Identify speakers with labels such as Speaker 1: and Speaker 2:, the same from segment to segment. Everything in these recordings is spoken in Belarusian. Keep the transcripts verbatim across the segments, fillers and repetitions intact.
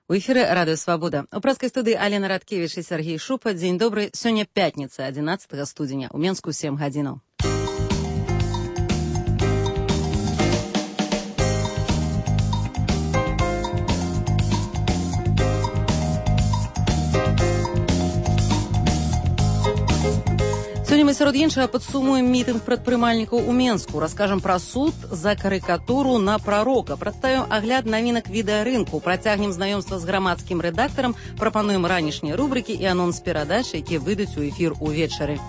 Speaker 1: У эфіры радыё «Свабода». У прэскай студыі Алена Радкевіч і Сергей Шупа. Дзень добры. Сёння пятніца, адзінаццатага студзеня. У Менску сем гадзінаў. Сёння мы сярод іншага падсумуем мітынг прадпрымальнікаў у Менску, раскажам пра суд за карыкатуру на прарока, прадставім агляд навінак відэарынку, працягнем знаёмства з грамадскім рэдактарам, прапануем ранішнія рубрыкі і анонс перадач, якія выйдуць у эфір увечары.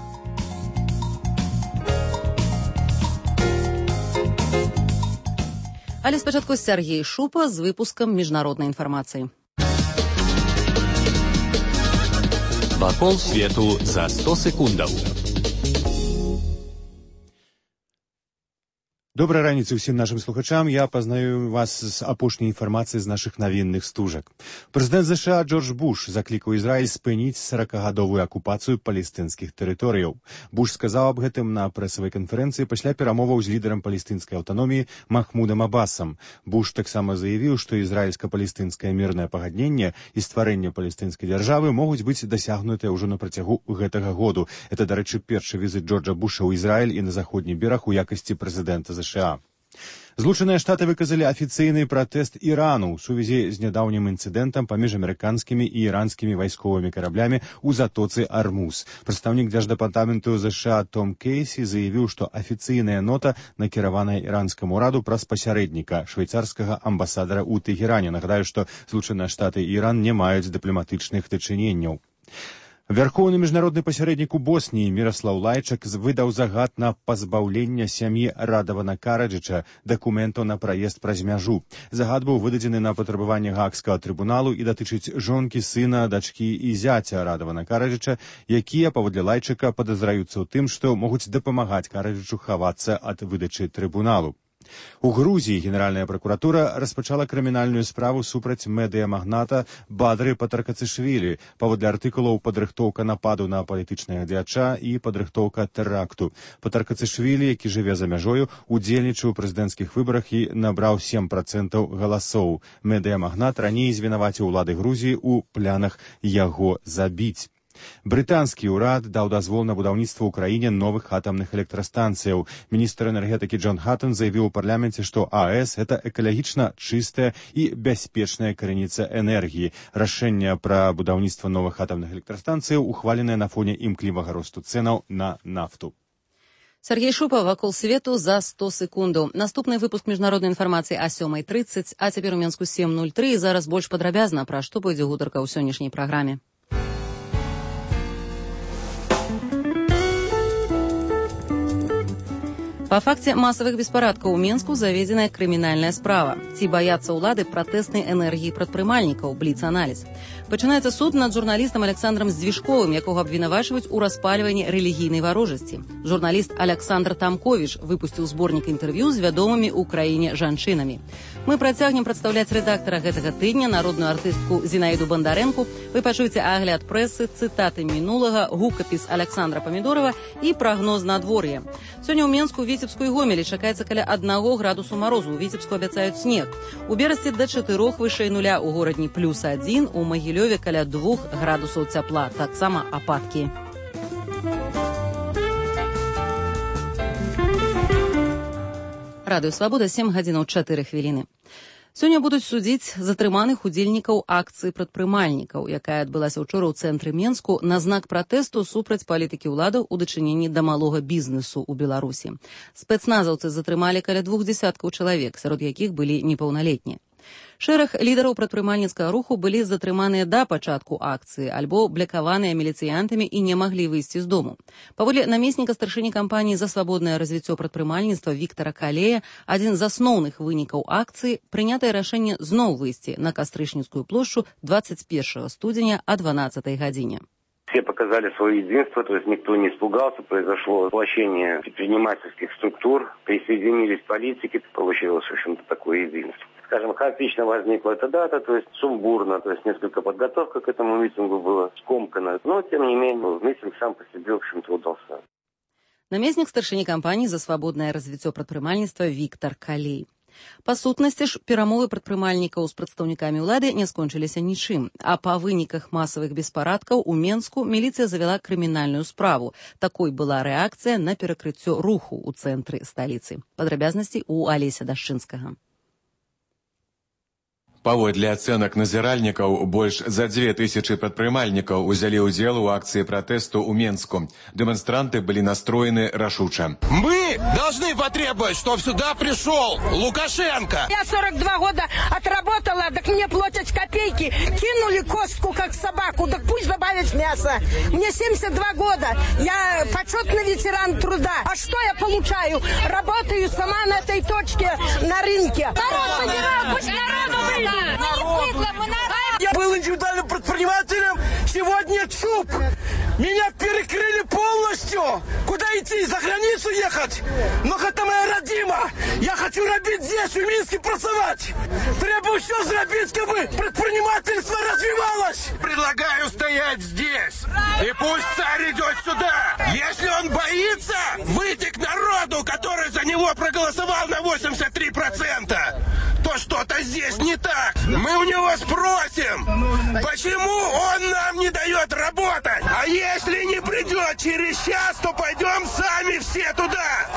Speaker 1: Але спачатку Сергей Шупа з выпускам міжнароднай інфармацыі.
Speaker 2: Вакол свету за сто секундаў.
Speaker 3: Добрай раніцы ўсім нашым слухачам. Я пазнаю вас з апошняй інфармацыі з нашых навінных стужак. Прэзідэнт ЗША Джордж Буш заклікаў Ізраіль спыніць саракагадовую акупацыю палестынскіх тэрыторыяў. Буш сказаў аб гэтым на прэсавай канферэнцыі пасля перамоваў з лідарам палестынскай аўтаноміі Махмудам Абасам. Буш таксама заявіў, што ізраільска-палестынскае мірнае пагадненне і стварэнне палестынскай дзяржавы могуць быць дасягнутыя ўжо на працягу гэтага году. Это, дарэчы, першы візіт Джорджа Буша ў Ізраіль і на заходні бераг у якасці прэзідэнта ЗША. Злучаныя Штаты выказалі афіцыйны пратэст Ірану ў сувязі з нядаўнім інцыдэнтам паміж амерыканскімі і іранскімі вайсковымі караблямі ў затоцы Армуз. Прадстаўнік дзярждэпартаменту ЗША Том Кейсі заявіў, што афіцыйная нота накіраваная іранскаму ўраду праз пасярэдніка швейцарскага амбасадара ў Тэгеране. Нагадаю, што Злучаныя Штаты і Іран не маюць дыпламатычных дачыненняў. Вярхоўны міжнародны пасярэднік у Босніі Міраслаў Лайчак выдаў загад на пазбаўленне сям'і Радавана Караджыча дакументаў на праезд праз мяжу. Загад быў выдадзены на патрабаванне Гаагскага трыбуналу і датычыць жонкі, сына, дачкі і зяця Радавана Караджыча, якія, паводле Лайчака, падазраюцца ў тым, што могуць дапамагаць Караджычу хавацца ад выдачы трыбуналу. У Грузіі генеральная пракуратура распачала крымінальную справу супраць медыямагната Бадры Патаркацышвілі, паводле артыкулаў падрыхтоўка нападу на палітычнага дзеяча і падрыхтоўка тэракту. Патаркацышвілі, які жыве за мяжою, удзельнічаў у прэзідэнцкіх выбарах і набраў сем працэнтаў галасоў. Медыямагнат раней звінаваціў улады Грузіі ў планах яго забіць. Брытанскі ўрад даў дазвол на будаўніцтва ў краіне новых атамных электрастанцыяў. Міністр энергетыкі Джон Хаттон заявіў у парламенце, што АЭС – гэта экалагічна чыстая і бяспечная крыніца энергіі. Рашэнне пра будаўніцтва новых атамных электрастанцыяў ухваленае на фоне імклівага росту цэнаў на нафту.
Speaker 1: Сергей Шупа, вакол свету за сто секундаў. Наступны выпуск міжнароднай інфармацыі а сёмай трыццаць, а цяпер у Менску сем нуль тры. І зараз больш падрабязна, пра што пойдзе гутарка ў сённяшняй праграме. Па факце масавых беспарадкаў у Менску заведзеная крымінальная справа. Ці баяцца ўлады пратэснай энергіі прадпрымальнікаў, бліц-аналіз. Пачынаецца суд над журналістам Александрам Здвижковым, якога абвінавачваюць у распальванні рэлігійнай варожасці. Журналіст Александр Тамковіч выпусціў зборнік інтэрв'ю з вядомымі ў краіне жанчынамі. Мы працягнем прадстаўляць рэдактара гэтага тыдня, народную артыстку Зінаіду Бандарэнку. Вы пачуеце агляд прэсы, цытаты мінулага, гукапіс Александра Памідорова і прагноз надвор'я. Сёння ў Менску, Віцебску і Гомелі чакаецца каля аднаго градусу марозу. У Віцебску абяцаюць снег. У Берасці да чатырох вышэй нуля, у горадні плюс адзін, у Магілёве каля двух градусаў цяпла. Таксама ападкі. Радыё «Свабода», сем гадзінаў чатыры хвіліны. Сёння будуць судзіць затрыманых удзельнікаў акцыі прадпрымальнікаў, якая адбылася ўчора ў цэнтры Менску на знак пратэсту супраць палітыкі ўладаў у дачыненні да малога бізнесу ў Беларусі. Спецназаўцы затрымалі каля двух дзесяткаў чалавек, сярод якіх былі непаўналетнія. Шэраг лідараў прадпрымальніцкага руху былі затрыманыя да пачатку акцыі альбо блякаваныя міліцыянтамі і не маглі выйсці з дому. Паводле намесніка старшыні кампаніі за свабоднае развіццё прадпрымальніцтва Віктара Калея, адзін з асноўных вынікаў акцыі прынятае рашэнне зноў выйсці на Кастрычніцкую плошчу двадцать первого студзеня о дванадцатой гадзіне.
Speaker 4: Все показали свое единство, то есть никто не испугался, произошло воплощение предпринимательских структур, присоединились политики, получилось, в общем-то, такое единство. Скажем, хаотично возникла эта дата, то есть сумбурно, то есть несколько подготовка к этому митингу была скомкана, но, тем не менее, митинг сам по себе, в общем-то, удался.
Speaker 1: Намеснік старшыні кампаніі за свабоднае развіццё прадпрымальніцтва Віктар Калей. Па сутнасці ж, перамовы прадпрымальнікаў з прадстаўнікамі ўлады не скончыліся нічым, а па выніках масавых беспарадкаў у Менску міліцыя завяла крымінальную справу. Такой была рэакцыя на перакрыццё руху ў цэнтры сталіцы. Падрабязнасці у Алеся Дашчынскага.
Speaker 5: Паводле ацэнак назіральнікаў, больш за дзве тысячы прадпрымальнікаў узялі ўдзел у акцыі пратэсту ў Менску. Дэманстранты былі настроены рашуча.
Speaker 6: Мы должны потребовать, чтобы сюда пришел Лукашенко.
Speaker 7: Я сорок два года отработала, так мне платят копейки. Кинули костку, как собаку, так пусть добавят мясо. Мне семьдесят два года, я почетный ветеран труда. А что я получаю? Работаю сама на этой точке на рынке. Народ подирал, пусть народу выйдет.
Speaker 6: Я был индивидуальным предпринимателем, сегодня ЧУП. Меня перекрыли полностью. Куда идти? За границу ехать? Но это моя родима. Я хочу робить здесь, в Минске працевать. Требую все сделать, чтобы предпринимательство развивалось. Предлагаю стоять здесь. И пусть царь идет сюда. Если он боится выйти к народу, который за него проголосовал на восемьдесят три процента, то что-то здесь не так. Мы у него спросим, почему он нам не дает работать. А если не придет через час, то пойдем сами все туда.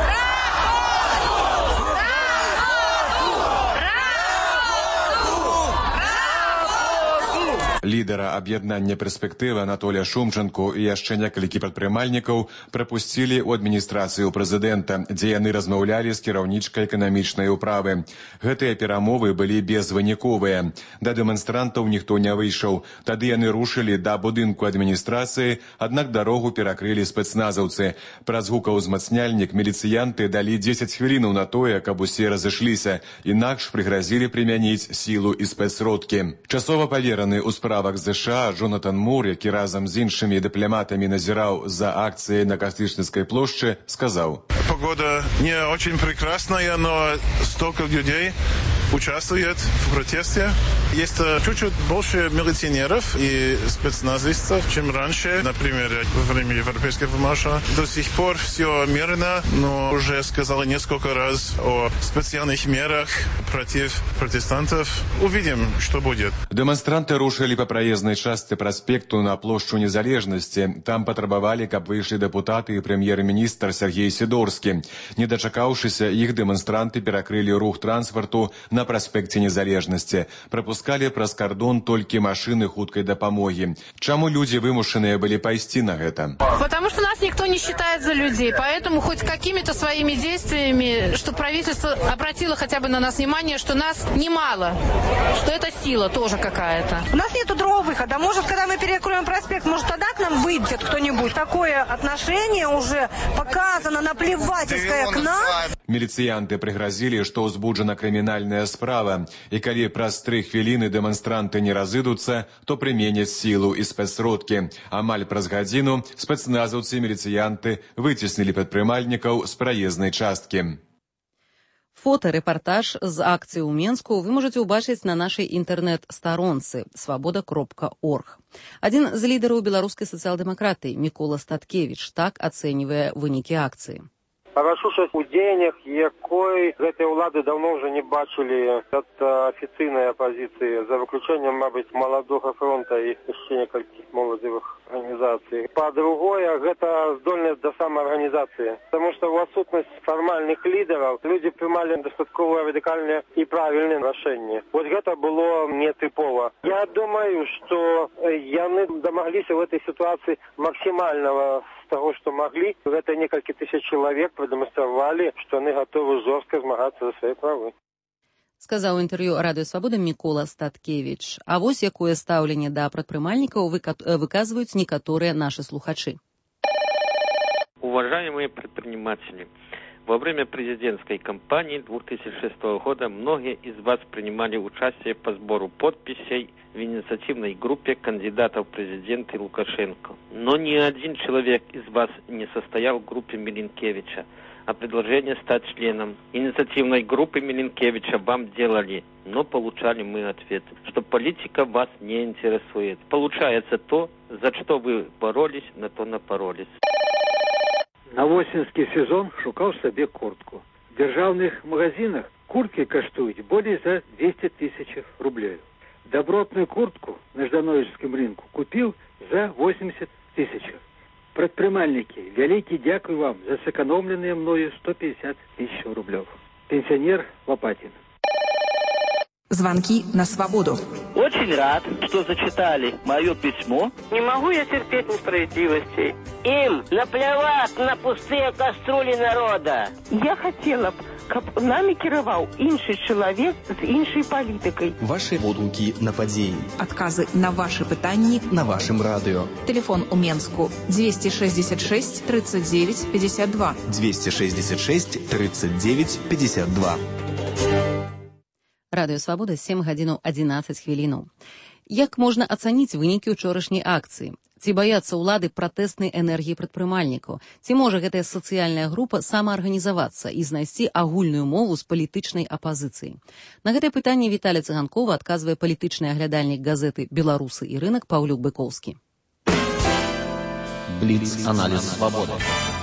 Speaker 5: Лідара аб'яднання перспектыва Анатолія Шумчанку і яшчэ некалькі прадпрымальнікаў прапусцілі ў адміністрацыю прэзідэнта, дзе яны размаўлялі з кіраўнічкай эканамічнай управы. Гэтыя перамовы былі безвыніковыя. Да дэманстрантаў ніхто не выйшаў. Тады яны рушылі да будынку адміністрацыі, аднак дарогу перакрылі спецназаўцы. Праз гукаўзмацняльнік міліцыянты далі дзесяць хвілінаў на тое, каб усе разышліся, інакш прыгразілі прымяніць сілу і спецсродкі. Часова павераны ў справах ЗША Джонатан Мур, які разам з іншымі дыпламатамі назіраў за акцыяй на Кастычніцкай плошчы, сказаў:
Speaker 8: Погода не очень прекрасная, но столько людей участвует в протесте. Есть чуть-чуть больше милиционеров и спецназистов, чем раньше. Например, во время европейского марша. До сих пор все мирно, но уже сказали несколько раз о специальных мерах против протестантов. Увидим, что будет.
Speaker 5: Демонстранты рушили по проездной части проспекту на площадь Незалежности. Там потребовали, каб вышли депутаты и премьер-министр Сергей Сидорский. Не дочакавшися, их демонстранты перекрыли рух транспорту на проспекте Незалежности. Пропускали праз кордон только машины хуткой допомоги. Чему люди вымушенные были пойти на это?
Speaker 9: Потому что нас никто не считает за людей. Поэтому хоть какими-то своими действиями, что правительство обратило хотя бы на нас внимание, что нас немало, что это сила тоже какая-то.
Speaker 7: У нас нету другого выхода. Может, когда мы перекроем проспект, может, тогда к нам выйдет кто-нибудь. Такое отношение уже показано, наплевательское к нам.
Speaker 5: Міліцыянты прыгразілі, што ўзбуджана крымінальная справа, і калі праз тры хвіліны дэманстранты не разыдуцца, то прыменяць сілу і спецсродкі. Амаль праз гадзіну спецназаўцы і міліцыянты выцеснілі прадпрымальнікаў з праезнай часткі.
Speaker 1: Фотарэпартаж з акцыі ў Менску вы можаце ўбачыць на нашай інтэрнэт-старонцы свабода кропка орг. Адзін з лідараў беларускай сацыял-дэмакратыі Мікола Статкевіч так ацэньвае вынікі акцыі.
Speaker 10: Рашучасць у дзеяннях, якой гэтай улады давно ўжо не бачылі ад афіцыйнай апазіцыі, за выключэннем, мабыць, маладога фронта і яшчэ некалькіх моладзевых арганізацый. Па-другое, гэта здольнасць да самаарганізацыі. Таму што ў адсутнасць фармальных лідараў людзі прымалі дастаткова радыкальныя і правільныя рашэнні. Вот гэта было нетыпова. Я думаю, што яны дамагліся в этой ситуации максимального того, что могли. Это несколько тысяч человек продемонстрировали, что они готовы жестко змагаться за свои права.
Speaker 1: Сказаў у інтэрв'ю Радыё Свабода Мікола Статкевіч. А вось якое стаўленне да прадпрымальнікаў выказваюць некаторыя нашы слухачы.
Speaker 11: Уважаемые предприниматели, во время президентской кампании две тысячи шестого года многие из вас принимали участие по сбору подписей в инициативной группе кандидатов в президенты Лукашенко. Но ни один человек из вас не состоял в группе Милинкевича, а предложение стать членом инициативной группы Милинкевича вам делали, но получали мы ответ, что политика вас не интересует. Получается то, за что вы боролись, на то напоролись.
Speaker 12: На восеньский сезон шукаў сабе куртку. дзяржаўных магазинах куртки каштуюць болей за двести тысяч рублей. Добротную куртку на Ждановическом рынку купил за восемьдесят тысяч. Предпринимальники, великий дякую вам за сэкономленные мною сто пятьдесят тысяч рублей. Пенсионер Лопатин.
Speaker 13: Звонки на свободу.
Speaker 14: Очень рад, что зачитали мое письмо.
Speaker 15: Не могу я терпеть несправедливости. Им наплевать на пустые кастрюли народа.
Speaker 16: Я хотела б, каб нами кіраваў іншы чалавек з іншай палітыкай.
Speaker 17: Ваши водгукі на падзеі.
Speaker 13: Адказы на ваши пытанні
Speaker 17: на вашым радыё.
Speaker 13: Телефон у Менску двести шестьдесят шесть тридцать девять пятьдесят два.
Speaker 17: двести шестьдесят шесть тридцать девять пятьдесят два.
Speaker 1: Радыё Свабода, сем гадзінаў адзінаццаць хвілінаў. Як можна ацаніць вынікі ўчорашняй акцыі? Ці баяцца ўлады пратэснай энергіі прадпрымальнікаў? Ці можа гэтая сацыяльная група самаарганізавацца і знайсці агульную мову з палітычнай апазіцыяй? На гэтае пытанне Віталій Цыганкова адказвае палітычны аглядальнік газеты «Беларусы і рынак» Паўлюк Быкоўскі.
Speaker 2: Бліц-аналіз «Свабода».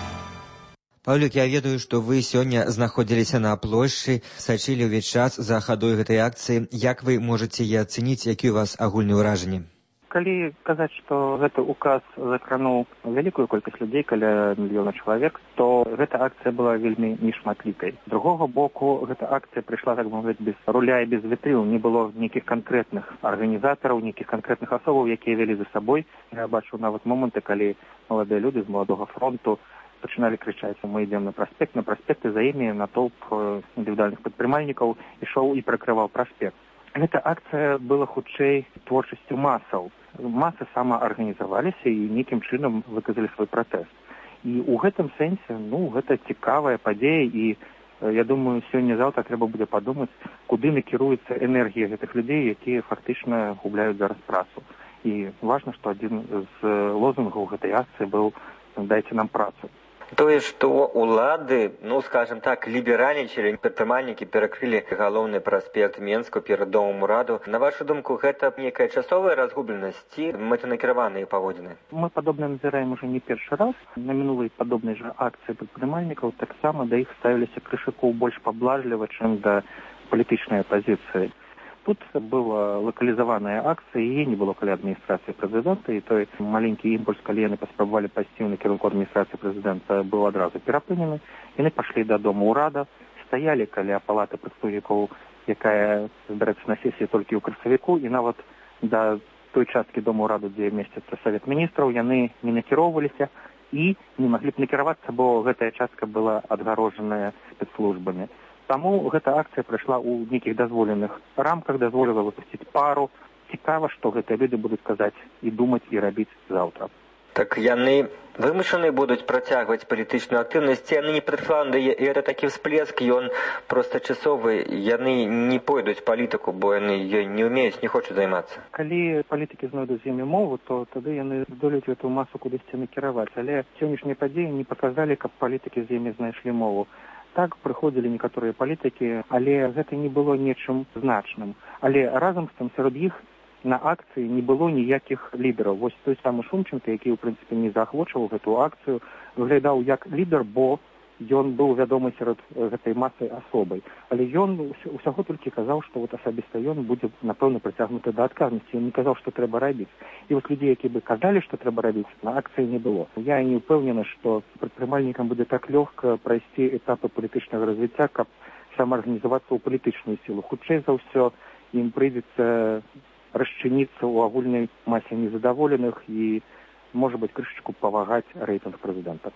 Speaker 18: Паўлюк, я ведаю, што вы сёння знаходзіліся на плошчы, сачылі ўвесь час за хадой гэтай акцыі. Як вы можаце і ацэніць, які ў вас агульныя ўражанні?
Speaker 19: Калі казаць, што гэты указ закрануў вялікую колькасць людзей, каля мільёна чалавек, то гэта акцыя была вельмі нешматлікай. З другога боку, гэта акцыя прыйшла, так мовіць, без руля і без вітрыл. Не было нейкіх канкрэтных арганізатараў, нейкіх канкрэтных асобаў, якія вялі за сабой. Я бачу нават моманты, калі маладыя людзі з маладога фронту пачыналі крычаць: мы ідзем на праспект, на праспекты, за імі натоўп індывідуальных прадпрымальнікаў ішоў і пракрываў праспект. Гэта акцыя была хутчэй творчасцю масаў. Масы самаарганізаваліся і нейкім чынам выказалі свой пратэст. І ў гэтым сэнсе, ну, гэта цікавая падзея, і я думаю, сёння-заўтра трэба будзе падумаць, куды накіруецца энергія гэтых людзей, якія фактычна губляюць зараз працу. І важна, што адзін з лозунгаў гэтай акцыі быў «Дайце нам працу».
Speaker 18: Тое, што ўлады, ну, скажем так, ліберальнічалі, прадпрымальнікі перакрылі галоўны праспект Менску перад домам ураду. На вашу думку, гэта нейкая часовая разгубленасць ці мэтанакіраваныя паводзіны?
Speaker 19: Мы падобна назіраем уже не першы раз. На мінулай падобнай жа акцыі прадпрымальнікаў таксама да іх ставіліся крышыкоў больш паблажліва, чым да палітычнай апазіцыі. Тут была локалізаваная акцыя, яе не было каля адміністрацыі прэзідэнта, і той маленькі імпульс, калі яны паспрабавалі пайсці ў накірунку адміністрацыі прэзідэнта, быў адразу перапынены. Яны пашлі да дома ўрада, стаялі каля палаты прадстаўнікоў, якая збярэцца на сесіі толькі ў красавіку, і нават да той часткі дома ўраду, дзе месціцца савет міністраў, яны не накіроўваліся і не маглі б накіравацца, бо гэтая частка была адгарожаная спецслужбамі. Таму гэта акцыя прайшла ў нейкіх дазволеных рамках, дазволіла выпусціць пару. Цікава, што гэтыя людзі будуць казаць і думаць і рабіць заўтра.
Speaker 18: Так яны вымушаны будуць працягваць палітычную актыўнасць, яны не прадфланды, і гэта такі всплеск, ён проста часовы, яны не пойдуць палітыку, бо яны ёй не ўмеюць, не хочуць займацца.
Speaker 19: Калі палітыкі знойдуць з імі мову, то тады яны здолеюць гэту масу кудысьці накіраваць. Але сённяшнія падзеі не паказалі, каб палітыкі з імі знайшлі мову. Так прыходзілі некаторыя палітыкі, але гэта не было нечым значным. Але разам з тым сярод іх на акцыі не было ніякіх лідараў. Вось той самы Шумченко, які, ў прынцыпе, не заахвочваў гэту акцыю, выглядаў як лідар, бо ён быў вядомы сярод гэтай масы асобай. Але ён усяго толькі казаў, што вот асабіста ён будзе, напэўна, прыцягнуты да адказнасці. Ён не казаў, што трэба рабіць. І вось людзей, якія бы казалі, што трэба рабіць, на акцыі не было. Я не ўпэўнены, што прадпрымальнікам будзе так лёгка прайсці этапы палітычнага развіцця, каб самаарганізавацца ў палітычную сілу. Хутчэй за ўсё ім прыйдзецца расчыніцца ў агульнай масе незадаволеных і, можа быць, крышачку павагаць рэйтынг прэзідэнта.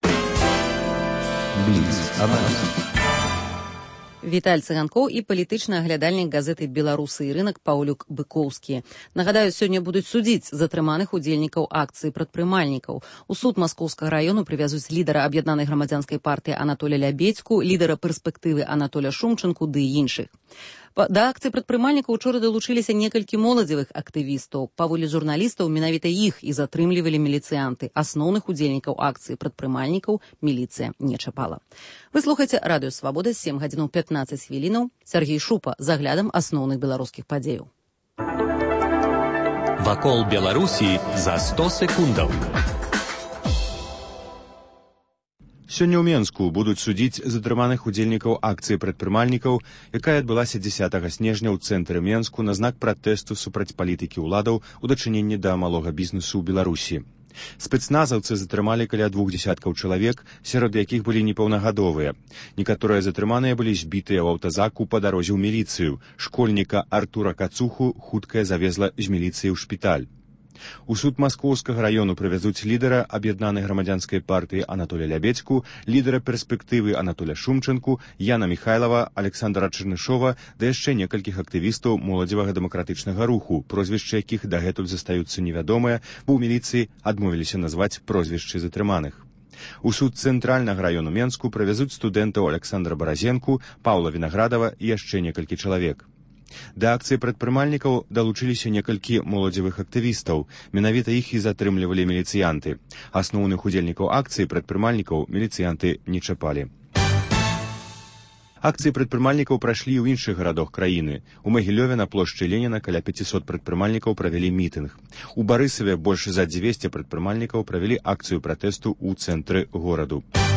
Speaker 1: Віталь Цыганкоў і палітычны аглядальнік газеты «Беларусы і рынак» Паўлюк Быкоўскі. Нагадаю, сёння будуць судзіць затрыманых удзельнікаў акцыі прадпрымальнікаў. У суд Маскоўскага раёну прывязуць лідара аб'яднанай грамадзянскай партыі Анатоля Лябедзьку, лідара перспектывы Анатоля Шумчанку ды іншых. Да акцыі прадпрымальнікаў учора далучыліся некалькі моладзевых актывістаў. Паволі журналістаў, менавіта іх і затрымлівалі міліцыянты. Асноўных удзельнікаў акцыі прадпрымальнікаў міліцыя не чапала. Вы слухаеце радыё Свабода, сем гадзінаў пятнаццаць хвілінаў. Сяргей Шупа з аглядам асноўных беларускіх падзеяў.
Speaker 2: Вакол Беларусі за сто секундаў.
Speaker 3: Сёння ў Менску будуць судзіць затрыманых удзельнікаў акцыі прадпрымальнікаў, якая адбылася дзесятага снежня ў цэнтры Менску на знак пратэсту супраць палітыкі ўладаў у дачыненні да малога бізнесу ў Беларусі. Спецназаўцы затрымалі каля двух дзесяткаў чалавек, сярод якіх былі непаўнагадовыя. Некаторыя затрыманыя былі збітыя ў аўтазаку па дарозе ў міліцыю. Школьніка Артура Кацуху хуткая завезла з міліцыі ў шпіталь. У суд Маскоўскага раёну прывязуць лідара аб'яднанай грамадзянскай партыі Анатоля Лябедзьку, лідара перспектывы Анатоля Шумчанку, Яна Міхайлава, Александра Чарнышова, да яшчэ некалькіх актывістаў моладзевага дэмакратычнага руху, прозвішчы якіх дагэтуль застаюцца невядомыя, бо ў міліцыі адмовіліся назваць прозвішчы затрыманых. У суд цэнтральнага раёну Менску прывязуць студэнтаў Александра Баразенку, Паўла Вінаградава і яшчэ некалькі чалавек. Да акцыі прадпрымальнікаў далучыліся некалькі моладзевых актывістаў. Менавіта іх і затрымлівалі міліцыянты. Асноўных удзельнікаў акцыі прадпрымальнікаў міліцыянты не чапалі. Акцыі прадпрымальнікаў прайшлі ў іншых гарадах краіны. У Магілёве на плошчы Леніна каля пяцісот прадпрымальнікаў правялі мітынг. У Барысаве больш за дзвесце прадпрымальнікаў правялі акцыю пратэсту ў цэнтры гораду.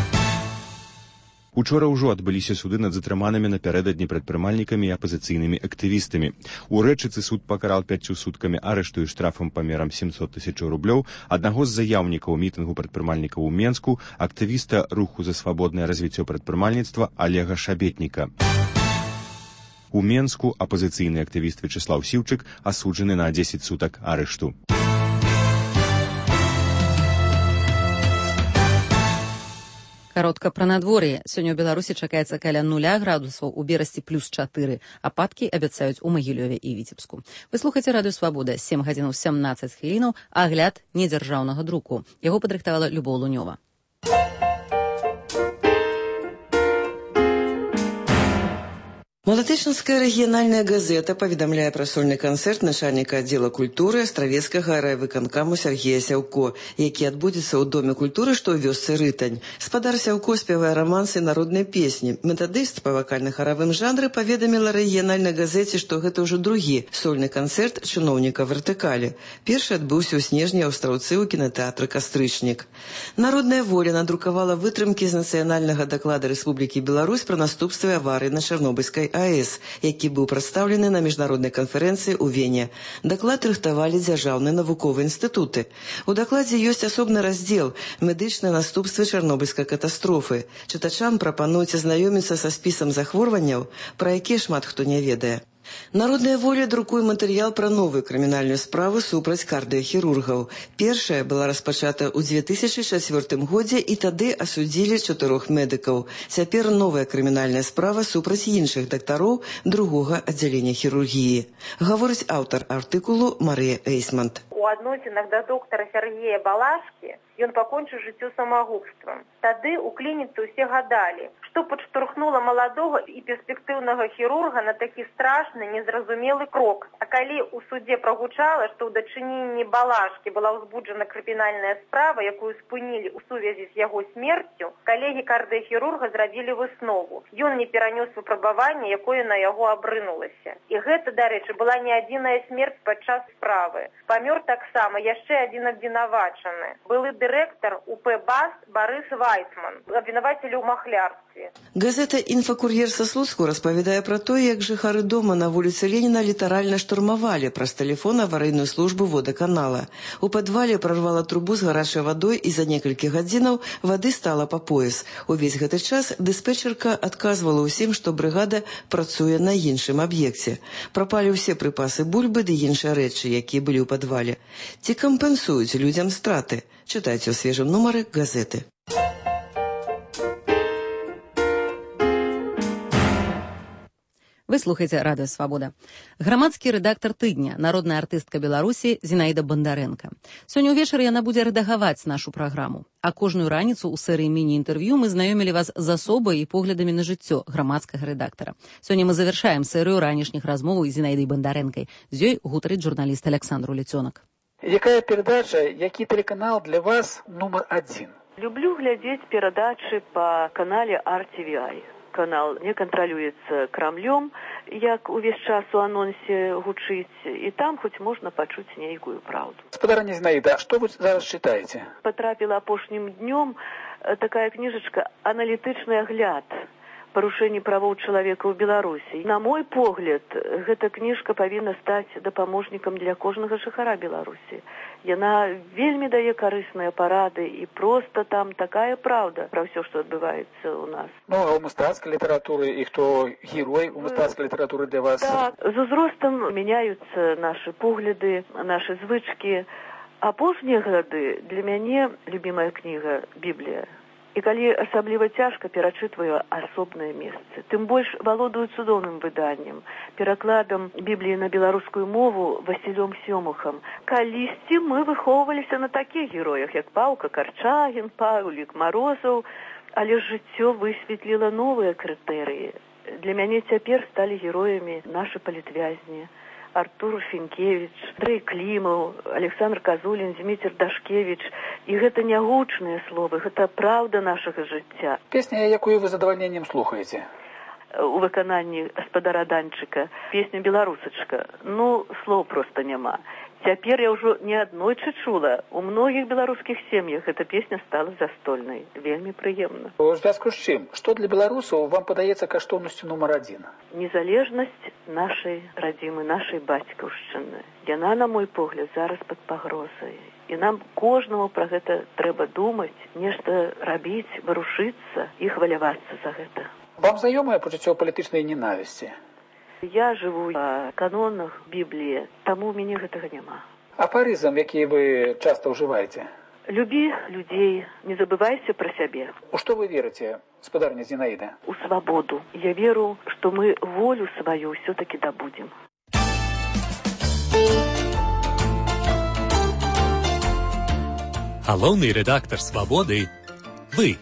Speaker 3: Учора ўжо адбыліся суды над затрыманымі напярэдадні прадпрымальнікамі і апазіцыйнымі актывістамі. У Рэчыцы суд пакараў пяццю суткамі арышту і штрафам памерам сямсот тысяч рублёў аднаго з заяўнікаў мітынгу прадпрымальнікаў у Менску, актывіста руху за свабоднае развіццё прадпрымальніцтва Олега Шабетніка. У Менску апазіцыйны актывіст Вячеслаў Сіўчык асуджаны на дзесяць сутак арышту.
Speaker 1: Каротка пра надвор'е. Сёння ў Беларусі чакаецца каля нуля градусаў, у Берасці плюс чатыры. Ападкі абяцаюць у Магілёве і Віцебску. Вы слухаеце радыё Свабода, сем гадзінаў сямнаццаць хвілінаў, агляд недзяржаўнага друку. Яго падрыхтавала Любоў Лунёва.
Speaker 20: Малатычынская рэгіянальная газета паведамляе пра сольны канцэрт начальніка аддзела культуры Астравецкага райвыканкаму Сергея Сяўко, які адбудзецца ў Доме культуры, што ў вёсцы Рытань. Спадар Сяўко спявае рамансы і народныя песні. Метадыст па вакальна-харавым жанры паведаміла рэгіянальнай газеце, што гэта ўжо другі сольны канцэрт чыноўніка вертыкалі. Першы адбыўся ў снежні ў Астраўцы ў кінатэатры «Кастрычнік». Народная воля надрукавала вытрымкі з нацыянальнага даклада Рэспублікі Беларусь пра наступствы аварыі на Чарнобыльскай АЭС, які быў прадстаўлены на міжнароднай канферэнцыі ў Вене. Даклад рыхтавалі дзяржаўныя навуковыя інстытуты. У дакладзе ёсць асобны раздзел «Медычныя наступствы Чарнобыльскай катастрофы». Чытачам прапануюць азнаёміцца са спісам захворванняў, пра якія шмат хто не ведае. Народная воля друкуе матэрыял пра новую крымінальную справу супраць кардыяхірургаў. Першая была распачата ў дзве тысячы чацвёртым годзе і тады асудзілі чатырох медыкаў. Цяпер новая крымінальная справа супраць іншых дактароў другога аддзялення хірургіі. Гаворыць аўтар артыкулу Марыя Эйсмант.
Speaker 21: У адносінах да доктара Сергея Балашкі ён пакончыў жыццё самагубствам. Тады ў клініцы ўсе гадалі, што падштурхнула маладога і перспектыўнага хірурга на такі страшны, незразумелы крок. А калі ў судзе прагучала, што ў дачыненні Балашкі была ўзбуджана крымінальная справа, якую спынілі ў сувязі з яго смерцю, калегі кардыяхірурга зрабілі выснову. Ён не перанёс выпрабаванне, якое на яго абрынулася. І гэта, дарэчы, была не адзіная смерць падчас справы. Памёр таксама яшчэ адзін абвінавачаны. Былы дырэктар УП БАС Барыс Вайцман, абвінавацілі ў махлярстве.
Speaker 20: Газета «Інфакур'ер» са Слуцку распавядае пра тое, як жыхары дома на вуліцы Леніна літаральна штурмавалі праз тэлефон аварыйную службу водаканала. У падвале прарвала трубу з гарачай вадой і за некалькі гадзінаў вады стала па пояс. Увесь гэты час дыспетчерка адказвала ўсім, што брыгада працуе на іншым аб'екце. Прапалі ўсе прыпасы бульбы ды іншыя рэчы, якія былі ў падвале. Ці кампенсуюць людзям страты? Чытайце ў свежым нумары газеты.
Speaker 1: Вы слухаеце радыё Свабода. Грамадскі рэдактар тыдня, народная артыстка Беларусі Зінаіда Бандарэнка. Сёння ўвечары яна будзе рэдагаваць нашу праграму. А кожную раніцу ў серыі міні-інтэрв'ю мы знаёмілі вас з асобай і поглядамі на жыццё грамадскага рэдактара. Сёння мы завяршаем серыю ранішніх размоваў з Зінаідай Бандарэнкай. З ёй гутарыць журналіст Александр Уліцёнак.
Speaker 12: Якая перадача, які тэлеканал для вас нумар адзін?
Speaker 22: Люблю глядзець перадачы па канале ар ти ви ай. Канал не кантралюецца Крамлём, як увесь час у анонсе гучыць, і там хоць можна пачуць нейкую праўду.
Speaker 12: Спадарня Зінаіда, а што вы зараз чытаеце?
Speaker 22: Патрапіла апошнім днём такая кніжачка «Аналітычны агляд парушэнні правоў чалавека ў Беларусі». На мой погляд, гэта кніжка павінна стаць дапаможнікам для кожнага жыхара Беларусі. Яна вельмі дае карысныя парады, і проста там такая праўда пра ўсё, што адбываецца ў нас.
Speaker 12: Ну, а ў мастацкай літаратуры, і хто герой у мастацкай літаратуры для вас?
Speaker 22: Так, з узростам мяняюцца нашы погляды, нашы звычкі. Апошнія гады для мяне любімая кніга «Біблія». І калі асабліва цяжка, перачытваю асобныя месцы. Тым больш валодаю цудоўным выданнем, перакладам Бібліі на беларускую мову Васілём Сёмухам. Калісьці мы выхоўваліся на такіх героях, як Паўка Карчагін, Паўлік Марозаў, але жыццё высветліла новыя крытэрыі. Для мяне цяпер сталі героямі нашы палітвязні. Артур Фінкевіч, Андрэй Клімаў, Александр Казулін, Зміцер Дашкевіч. І гэта не гучныя словы, гэта праўда нашага жыцця.
Speaker 12: Песня, якую вы з задавальненнем слухаеце?
Speaker 22: У выкананні гаспадара Данчыка песня «Беларусачка». Ну, слоў проста няма. Цяпер я ўжо неаднойчы чула. У многіх беларускіх сем'ях эта песня стала застольнай. Вельмі прыемна.
Speaker 12: У звязку з чым? Што для беларусаў вам падаецца каштоўнасцю нумар адзін?
Speaker 22: Незалежнасць нашай радзімы, нашай бацькаўшчыны. Яна, на мой погляд, зараз пад пагрозай. І нам кожнаму пра гэта трэба думаць, нешта рабіць, варушыцца і хвалявацца за гэта.
Speaker 12: Вам знаёмае пачуццё палітычнай ненавісці?
Speaker 22: Я жыву па канонах Бібліі, таму ў мяне гэтага няма.
Speaker 12: Афарызм, які вы часта ўжываеце?
Speaker 22: Любі людзей, не забывайся пра сябе.
Speaker 12: У што вы верыце, гаспадарня Зінаіда?
Speaker 22: У свабоду. Я веру, што мы волю сваю ўсё-такі дабудзем.
Speaker 2: Галоўны рэдактар «Свабоды» – вы.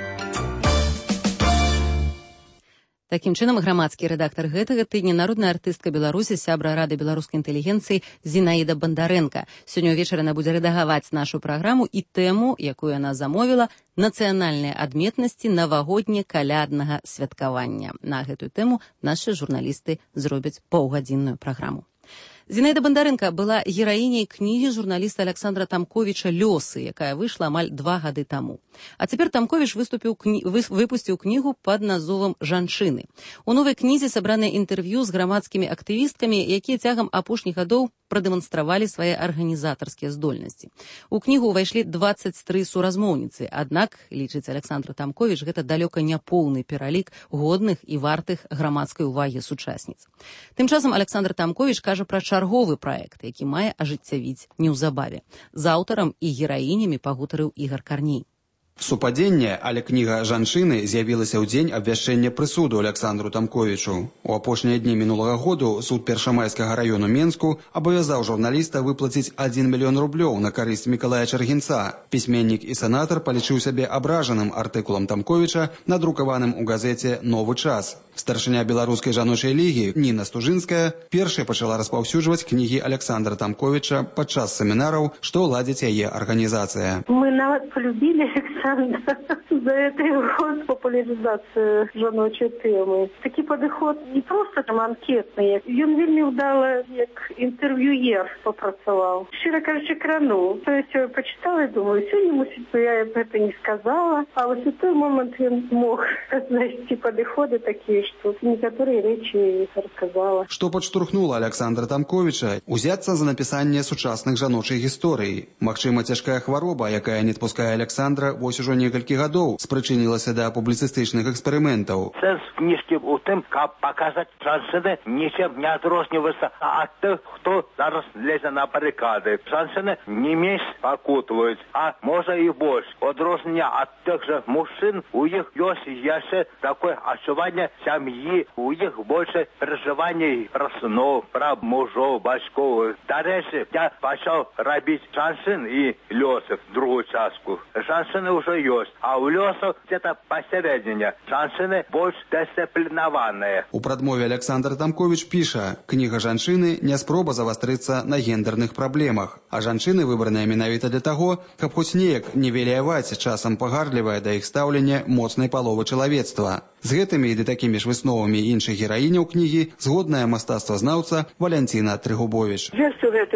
Speaker 1: Такім чынам, грамадскі рэдактар гэтага тыдня народная артыстка Беларусі, сябра Рады беларускай інтэлігенцыі Зінаіда Бандарэнка. Сёння ўвечары яна будзе рэдагаваць нашу праграму і тэму, якую яна замовіла, нацыянальныя адметнасці навагодне-каляднага святкавання. На гэтую тэму нашы журналісты зробяць паўгадзінную праграму. Зінаіда Бандарэнка была гераіняй кнігі журналіста Александра Тамковіча «Лёсы», якая выйшла амаль два гады таму. А цяпер Тамковіч выступіў кні... выпусціў кнігу пад назвом «Жанчыны». У новай кнізе сабраныя інтэрв'ю з грамадскімі актывісткамі, якія цягам апошніх гадоў прадэманстравалі свае арганізатарскія здольнасці. У кнігу ўвайшлі дваццаць тры суразмоўніцы, аднак, лічыць Александр Тамковіч, гэта далёка не поўны пералік годных і вартых грамадскай увагі сучасніц. Тым часам Александр Тамковіч кажа пра чарговы праект, які мае ажыццявіць неўзабаве. З аўтарам і гераінямі пагутарыў Ігар Карней.
Speaker 4: Супадзенне, але кніга «Жанчыны» з'явілася ў дзень абвяшчэння прысуду Александру Тамковічу. У апошнія дні мінулага году суд Першамайскага раёну Менску абавязаў журналіста выплаціць адзін мільён рублёў на карысць Мікалая Чаргінца. Пісьменнік і сенатар палічыў сябе абражаным артыкулам Тамковіча, надрукаваным у газеце «Новы час». Старшыня беларускай жаночай лігі Ніна Стужынская першая пачала распаўсюджваць кнігі Александра Тамковіча падчас семінараў, што ладзіць яе арганізацыя.
Speaker 16: Мы нават полюбілі Александра за гэты год папулярызацыю жаночай тэмы. Такі падыход не проста там анкетны, ён вельмі ўдала як інтэрв'юер папрацаваў. Шчыра кажучы, крануў. То есть пачытала і думаю, сёння, мусіць, я гэта не сказала, а вось у той момант ён мог знайсці падыходы такія, што некаторыя рэчы расказала.
Speaker 4: Што падштурхнула Александра Тамковіча узяцца за напісанне сучасных жаночых гісторый. Магчыма, цяжкая хвароба, якая не адпускае Александра вось ужо некалькі гадоў, спрычынілася да публіцыстычных эксперыментаў.
Speaker 6: Сэнс кніжкі ў тым, каб паказаць, жанчыны нічым не адрозніваюцца ад тых, хто зараз лезе на барыкады. Жанчыны не менш пакутваюць, а можа і больш. Адрознення ад тых жа мужчын, у іх ёсць яшчэ такое адчуванне сям'і, у іх больше перажыванняў пра сыноў, пра мужоў, бацькоў. Дарэчы, я пачаў рабіць жанчын і лёсов другую частку. Жанчыны ўжо ёсць, а ў лёсов где-то пасярэдзіне. Жанчыны больш дысцыплінаваныя.
Speaker 4: У прадмове Александр Тамковіч піша: кніга «Жанчыны» не спроба завастрыцца на гендерных праблемах, а жанчыны выбраныя менавіта для таго, каб хоць неяк нівеляваць часам пагарлівае да іх стаўлення моцнай паловы чалавецтва. З гэтымі і ды такімі ж высновамі іншых гераіняў кнігі згодная мастацтвазнаўца Валянціна Трыгубовіч.
Speaker 16: Ёсць у гэтым штосьці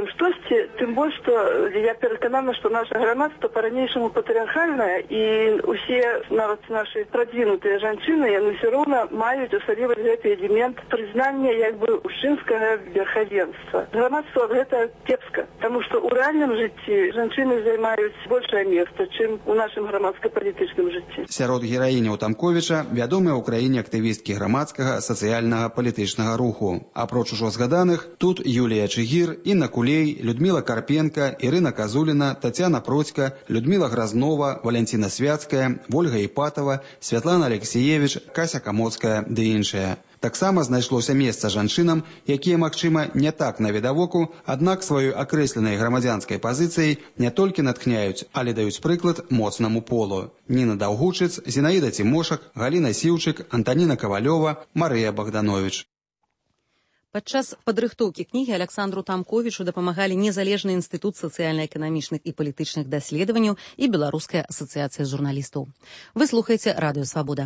Speaker 8: ведаеце, тым больш, што я пераканана, што наша грамадства па-ранейшаму патрыархальнае, і усе, нават нашы прадвінутыя жанчыны, яны ўсё роўна маюць у сабе гэты элемент прызнання як бы мужчынскага верхавенства. Грамадства гэта кепска, таму што ў рэальным жыцці жанчыны займаюць большае месца, чым у нашым грамадска-палітычным жыцці.
Speaker 4: Сярод гераіняў Тамковіча вядомыя ў краіне актывісткі грамадскага сацыяльнага палітычнага руху. Апроч ужо згаданых, тут Юлія Чыгір, Інна Кулей, Людміла Карпенка, Ірына Казуліна, Тацяна Процька, Людміла Гразнова, Валянціна Свяцкая, Вольга Іпатова, Святлана Алексіевіч, Кася Камоцкая ды іншыя. Таксама знайшлося месца жанчынам, якія, магчыма, не так навідавоку, аднак сваёй акрэсленай грамадзянскай пазіцыяй не толькі натхняюць, але даюць прыклад моцнаму полу. Ніна Даўгучыц, Зінаіда Цімошак, Галіна Сіўчык, Антаніна Кавалёва, Марыя Богданович.
Speaker 1: Падчас падрыхтоўкі кнігі Аляксандру Тамковічу дапамагалі незалежны інстытут сацыяльна-эканамічных і палітычных даследаванняў і Беларуская асацыяцыя журналістаў. Вы слухаеце Радыё Свабода.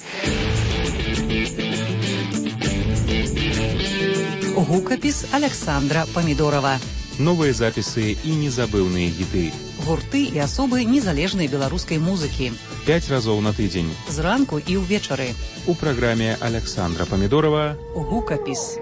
Speaker 1: Гукапіс Аляксандра Памідорава.
Speaker 9: Новыя запісы і незабыўныя гіты.
Speaker 1: Гурты і асобы незалежнай беларускай музыкі.
Speaker 9: Пяць разоў на тыдзень.
Speaker 1: Зранку і ўвечары.
Speaker 9: У праграме Аляксандра Памідорава
Speaker 1: Гукапіс.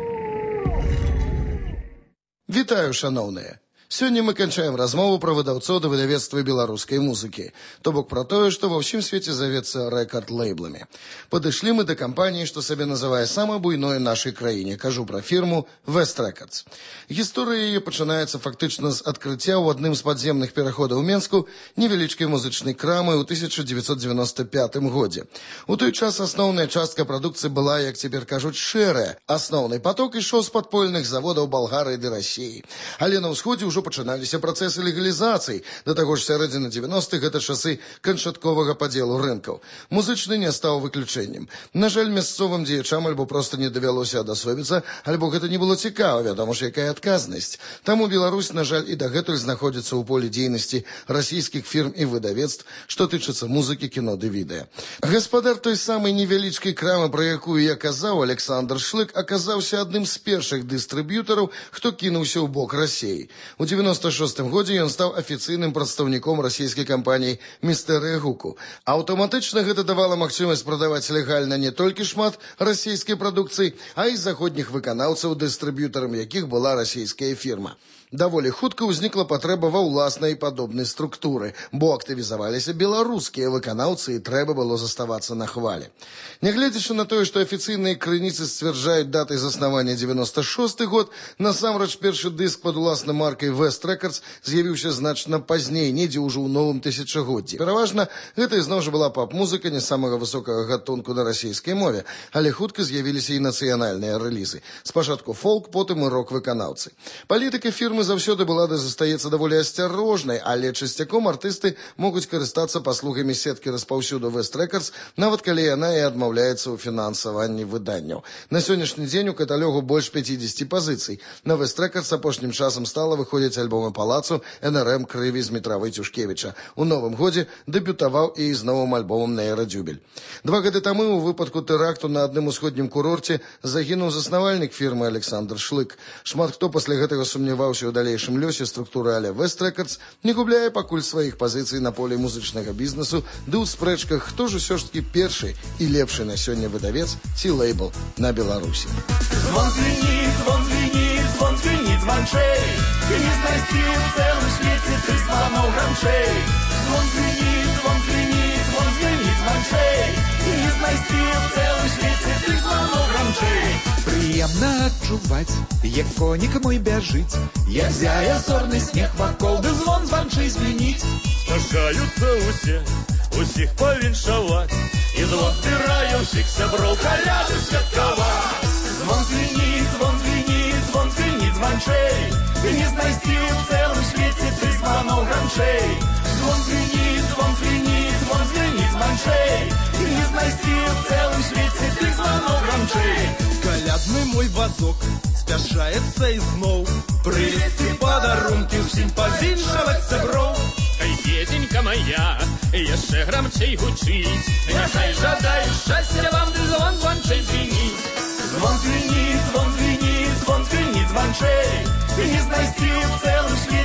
Speaker 23: Вітаю, шаноўныя! Сёння мы канчаем размову пра выдаўцоў да выдавецтва беларускай музыкі, то бок пра тое, што ва ўсім свеце завецца рэкард-лейбламі. Падышлі мы да кампаніі, што сабе называе самай буйной нашай краіне. Кажу пра фірму West Records. Гісторыя яе пачынаецца фактычна з адкрыцця ў адным з падземных пераходаў Менску невялічкай музычнай крамы ў тысяча дзевяцьсот дзевяноста пятым годзе. У той час асноўная частка прадукцыі была, як цяпер кажуць, шэрая. Асноўны паток ішоў з падпольных заводаў Балгарыі ды Расіі. Але на ўсходзе ўжо пачыналіся працэсы легалізацыі. Да таго ж сярэдзіны дзевяностых гэта часы канчатковага падзелу рынкаў. Музычны не стаў выключэннем. На жаль, мясцовым дзеячам альбо проста не давялося адасобіцца, альбо гэта не было цікава, вядома ж, якая адказнасць. Таму Беларусь, на жаль, і дагэтуль знаходзіцца ў полі дзейнасці расійскіх фірм і выдавецтв, што тычыцца музыкі, кіно ды відэа. Гаспадар той самай невялічкай крамы, пра якую я казаў, Александр Шлык, аказаўся адным з першых дыстрыб'ютараў, хто кінуўся ў бок Расіі. У девяносто шостым годзе ён стаў афіцыйным прадстаўніком расійскай кампаніі «Містэрыя гуку». Аўтаматычна гэта давала магчымасць прадаваць легальна не толькі шмат расійскай прадукцыі, а і заходніх выканаўцаў, дыстрыб'ютарам якіх была расійская фірма. Даволі хутка ўзнікла патрэба ва ўласнай падобнай структуры, бо актывізаваліся беларускія выканаўцы і трэба было заставацца на хвале. Нягледзячы на тое, што афіцыйныя крыніцы сцвярджаюць даты заснавання девяносто шосты год, насамрэч першы дыск пад уласнай маркай West Records з'явіўся значна пазней, недзе ўжо ў новым тысячагоддзі. Пераважна, гэта ізноў жа была пап-музыка не самага высокага гатунку на расійскай мове, але хутка з'явіліся і нацыянальныя рэлізы. Спачатку фолк, потым і рок-выканаўцы. Палітыка фірмы заўсёды была да застаецца даволі асцярожнай, але часцяком артысты могуць карыстацца паслугамі сеткі распаўсюду West Records, нават калі яна і адмаўляецца ў фінансаванні выданняў. На сённяшні дзень у каталогу больш пяцідзесяці пазіцый. На West Records апошнім часам стала выходзіць альбомы Палацу, эн эр эм, Крыві, Змітравы, Цюшкевіча. У новым годзе дэбютаваў і з новым альбомам «Нейрадзюбель». Два гады таму у выпадку тэракту на адным усходнім курорце загінуў заснавальнік фірмы Александр Шлык. Шмат хто пасля гэтага сумняваўся ў далейшым лёсе структуры але West Records, не губляе пакуль сваіх пазіцый на полі музычнага бізнесу, ды ў спрэчках, хто ж усё ж такі першы і лепшы на сёння выдавец ці лейбл на Беларусі.
Speaker 24: Звон звініць, звон звініць, звон звініць званчэй, не знайсці ў цэлым свеце ты званоў гранчэй. Звон звініць, звон звініць, звон звініць званчэй, не знайсці ў цэлым свеце ты званоў гранчэй.
Speaker 25: Прыемна адчуваць, як конік мой бяжыць, як зяе зорны снег вакол, ды звон званчэй звініць.
Speaker 24: Спяшаюцца ўсе, усіх павіншаваць, і звон збірае ўсіх сяброў каляду святкаваць. Звон звініць, звон звініць, звон звініць званчэй, не знайсці ў цэлым свеце ты званоў гранчэй. Звон звініць, звон звініць, звон звініць званчэй, не знайсці ў цэлым свеце ты званоў гранчэй.
Speaker 25: Калядны мой вазок спяшаецца ізноў, прывезці падарункі ўсім павіншаваць сяброў.
Speaker 24: Ай, песенька моя, яшчэ грамчэй гучыць, няхай жадаю шчасця вам, ды звон званчэй звініць. Звон звініць, звон звініць, звон звініць званчэй, не знайсці ў цэлым свеце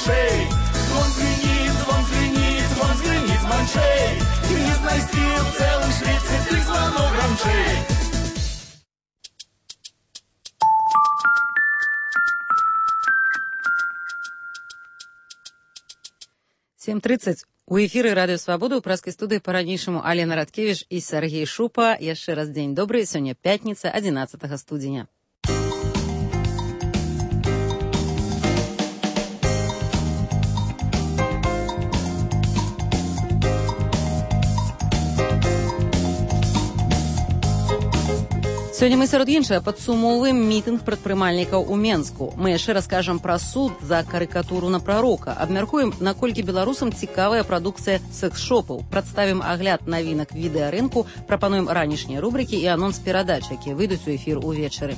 Speaker 24: званчэй. Звон звенит, звон звенит, звон звенит званчэй. І не знайсці ў цэлым свеце тых звонок грамчэй.
Speaker 1: семь тридцать. У эфіры радыё Свабода ў праскай студыі па-ранейшаму Алена Радкевіч і Сергей Шупа. Яшчэ раз дзень добры. Сёння пятніца, адзінаццатага студзеня. Сёння мы сярод іншага падсумоўваем мітынг прадпрымальнікаў у Менску. Мы яшчэ раскажам пра суд за карыкатуру на прарока. Абмяркуем, наколькі беларусам цікавая прадукцыя секс-шопаў. Прадставім агляд навінак відэарынку, прапануем ранішнія рубрыкі і анонс перадач, якія выйдуць у эфір увечары.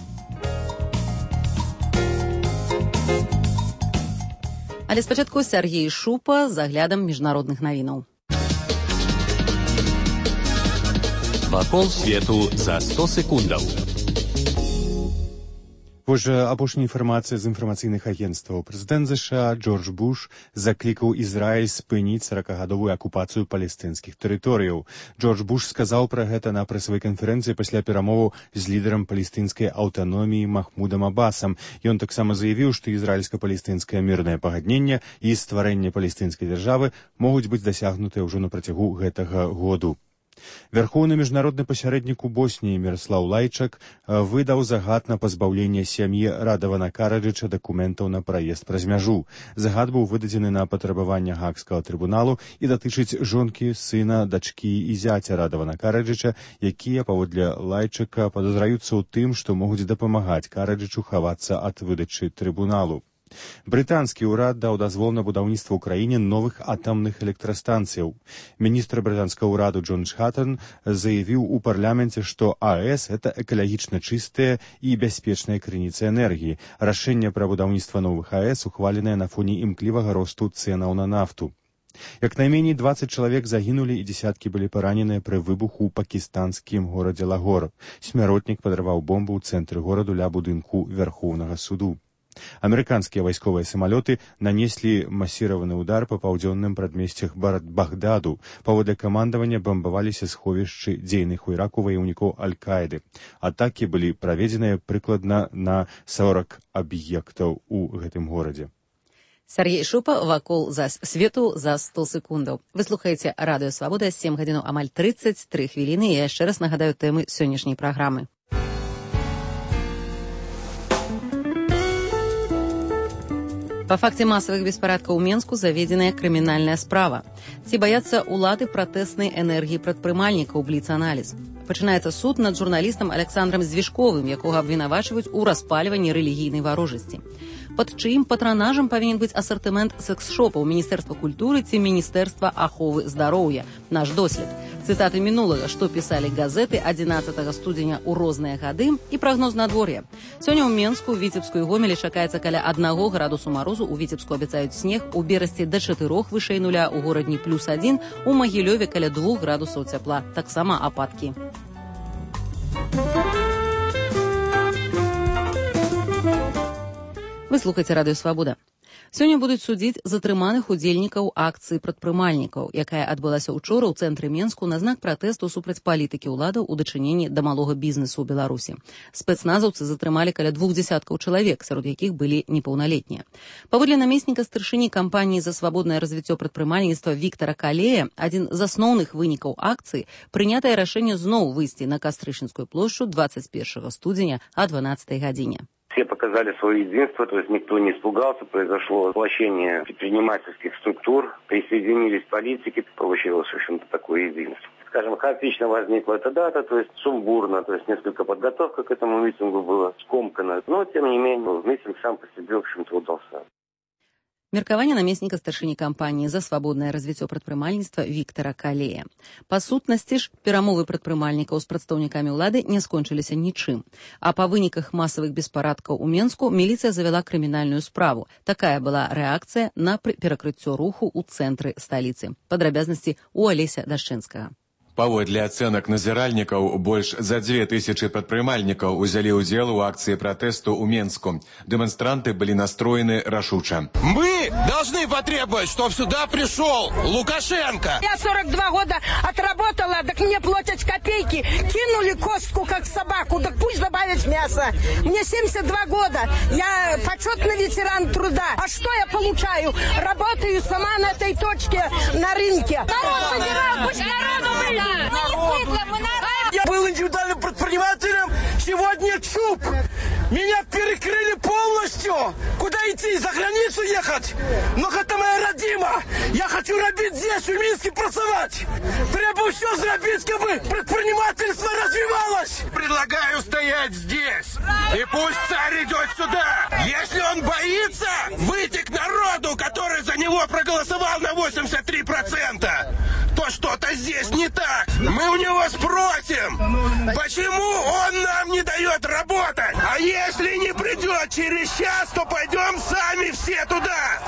Speaker 1: Але спачатку Сергей Шупа з аглядам міжнародных навінаў.
Speaker 2: Вакол свету за сто секундаў.
Speaker 3: Вось жа апошняя інфармацыя з інфармацыйных агенцтваў. Прэзідэнт ЗША Джордж Буш заклікаў Ізраіль спыніць саракагадовую акупацыю палестынскіх тэрыторыяў. Джордж Буш сказаў пра гэта на прэсавай канферэнцыі пасля перамоваў з лідарам палестынскай аўтаноміі Махмудам Абасам. Ён таксама заявіў, што ізраільска-палестынскае мірнае пагадненне і стварэнне палестынскай дзяржавы могуць быць дасягнутыя ўжо на працягу гэтага году. Вярхоўны міжнародны пасярэднік у Босніі Міраслаў Лайчак выдаў загад на пазбаўленне сям'і Радавана Караджыча дакументаў на праезд праз мяжу. Загад быў выдадзены на патрабаванне Гаагскага трыбуналу і датычыць жонкі, сына, дачкі і зяця Радавана Караджыча, якія, паводле Лайчака, падазраюцца ў тым, што могуць дапамагаць Караджычу хавацца ад выдачы трыбуналу. Брытанскі ўрад даў дазвол на будаўніцтва ў краіне новых атамных электрастанцыяў. Міністр брытанскага ўраду Джон Хаттон заявіў у парламенце, што АЭС – это экалагічна чыстая і бяспечная крыніца энергіі. Рашэнне пра будаўніцтва новых АЭС ухваленае на фоне імклівага росту цэнаў на нафту. Як найменей дваццаць чалавек загінулі і дзесяткі былі параненыя пры выбуху ў пакістанскім горадзе Лагор. Смяротнік падарваў бомбу ў цэнтры гораду ля будынку Вярхоўнага суду. Амерыканскія вайсковыя самалёты нанеслі масіраваны ўдар па паўдзённым прадмесцях Багдаду. Паводле камандавання бамбаваліся сховішчы дзейных у Іраку ваяўнікоў Аль-Каіды. Атакі былі праведзеныя прыкладна на сорак аб'ектаў у гэтым горадзе.
Speaker 1: Сергей Шупа, вакол за свету за сто секундаў. Вы слухаеце радыё Свабода, сем гадзінаў амаль трыццаць тры хвіліны. Я яшчэ раз нагадаю тэмы сённяшняй праграмы. Па факце масавых беспарадкаў у Менску заведзеная крымінальная справа. Ці баяцца ўлады пратэснай энергіі прадпрымальнікаў бліц-аналіз. Пачынаецца суд над журналістам Александрам Звішковым, якога абвінавачваюць у распальванні рэлігійнай варожасці. Пад чыім патранажам павінен быць асартымент секс-шопаў Міністэрства культуры ці Міністэрства аховы здароўя? Наш дослед. Цытаты мінулага, што пісалі газеты адзінаццатага студзеня ў розныя гады і прагноз надвор'я. Сёння ў Менску, Віцебску і Гомелі чакаецца каля аднаго градусу марозу, у Віцебску абяцаюць снег, у Берасці да чатырох вышэй нуля, у горадні плюс адзін, у Магілёве каля двух градусаў цяпла. Таксама ападкі. Вы слухаеце радыё Свабода. Сёння будуць судзіць затрыманых удзельнікаў акцыі прадпрымальнікаў, якая адбылася ўчора ў цэнтры Менску на знак пратэсту супраць палітыкі ўладаў у дачыненні да малога бізнесу ў Беларусі. Спецназаўцы затрымалі каля двух дзесяткаў чалавек, сярод якіх былі непаўналетнія. Паводле намесніка старшыні кампаніі за свабоднае развіццё прадпрымальніцтва Віктара Калея, адзін з асноўных вынікаў акцыі прынятае рашэнне зноў выйсці на Кастрычынскую плошчу двадцать первого студзеня о дванадцатой гадзіне.
Speaker 5: Все показали свое единство, то есть никто не испугался, произошло воплощение предпринимательских структур, присоединились политики, получилось, в общем-то, такое единство. Скажем, хаотично возникла эта дата, то есть сумбурно, то есть несколько подготовка к этому митингу была скомкана, но, тем не менее, митинг сам по себе, в общем-то, удался.
Speaker 1: Меркаванне намесніка старшыні кампаніі за свабоднае развіццё прадпрымальніцтва Віктара Калея. Па сутнасці ж, перамовы прадпрымальнікаў з прадстаўнікамі ўлады не скончыліся нічым. А па выніках масавых беспарадкаў у Менску міліцыя завяла крымінальную справу. Такая была рэакцыя на перакрыццё руху ў цэнтры сталіцы. Падрабязнасці у Алеся Дашчынскага.
Speaker 7: Паводле ацэнак назіральнікаў, больш за дзве тысячы прадпрымальнікаў узялі ўдзел у акцыі пратэсту ў Менску. Дэманстранты былі настроены рашуча.
Speaker 10: Мы Мы должны потребовать, чтобы сюда пришел Лукашенко.
Speaker 11: Я сорок два года отработала, так мне платят копейки. Кинули костку, как собаку, так пусть добавят мясо. Мне семьдесят два года. Я почетный ветеран труда. А что я получаю? Работаю сама на этой точке на рынке. Народ выбирал, пусть народу выберет.
Speaker 13: Я был индивидуальным предпринимателем, сегодня ЧУП. Меня перекрыли полностью. Куда идти? За границу ехать? Но это моя родима. Я хочу робить здесь, в Минске, pracować. Требую все сделать, чтобы предпринимательство развивалось.
Speaker 10: Предлагаю стоять здесь. И пусть царь идет сюда. Если он боится выйти к народу, который за него проголосовал на восемьдесят три процента, то что-то здесь не так. Мы у него спросим, почему он нам не дает работать. А если не придет через час, то пойдем сами все туда.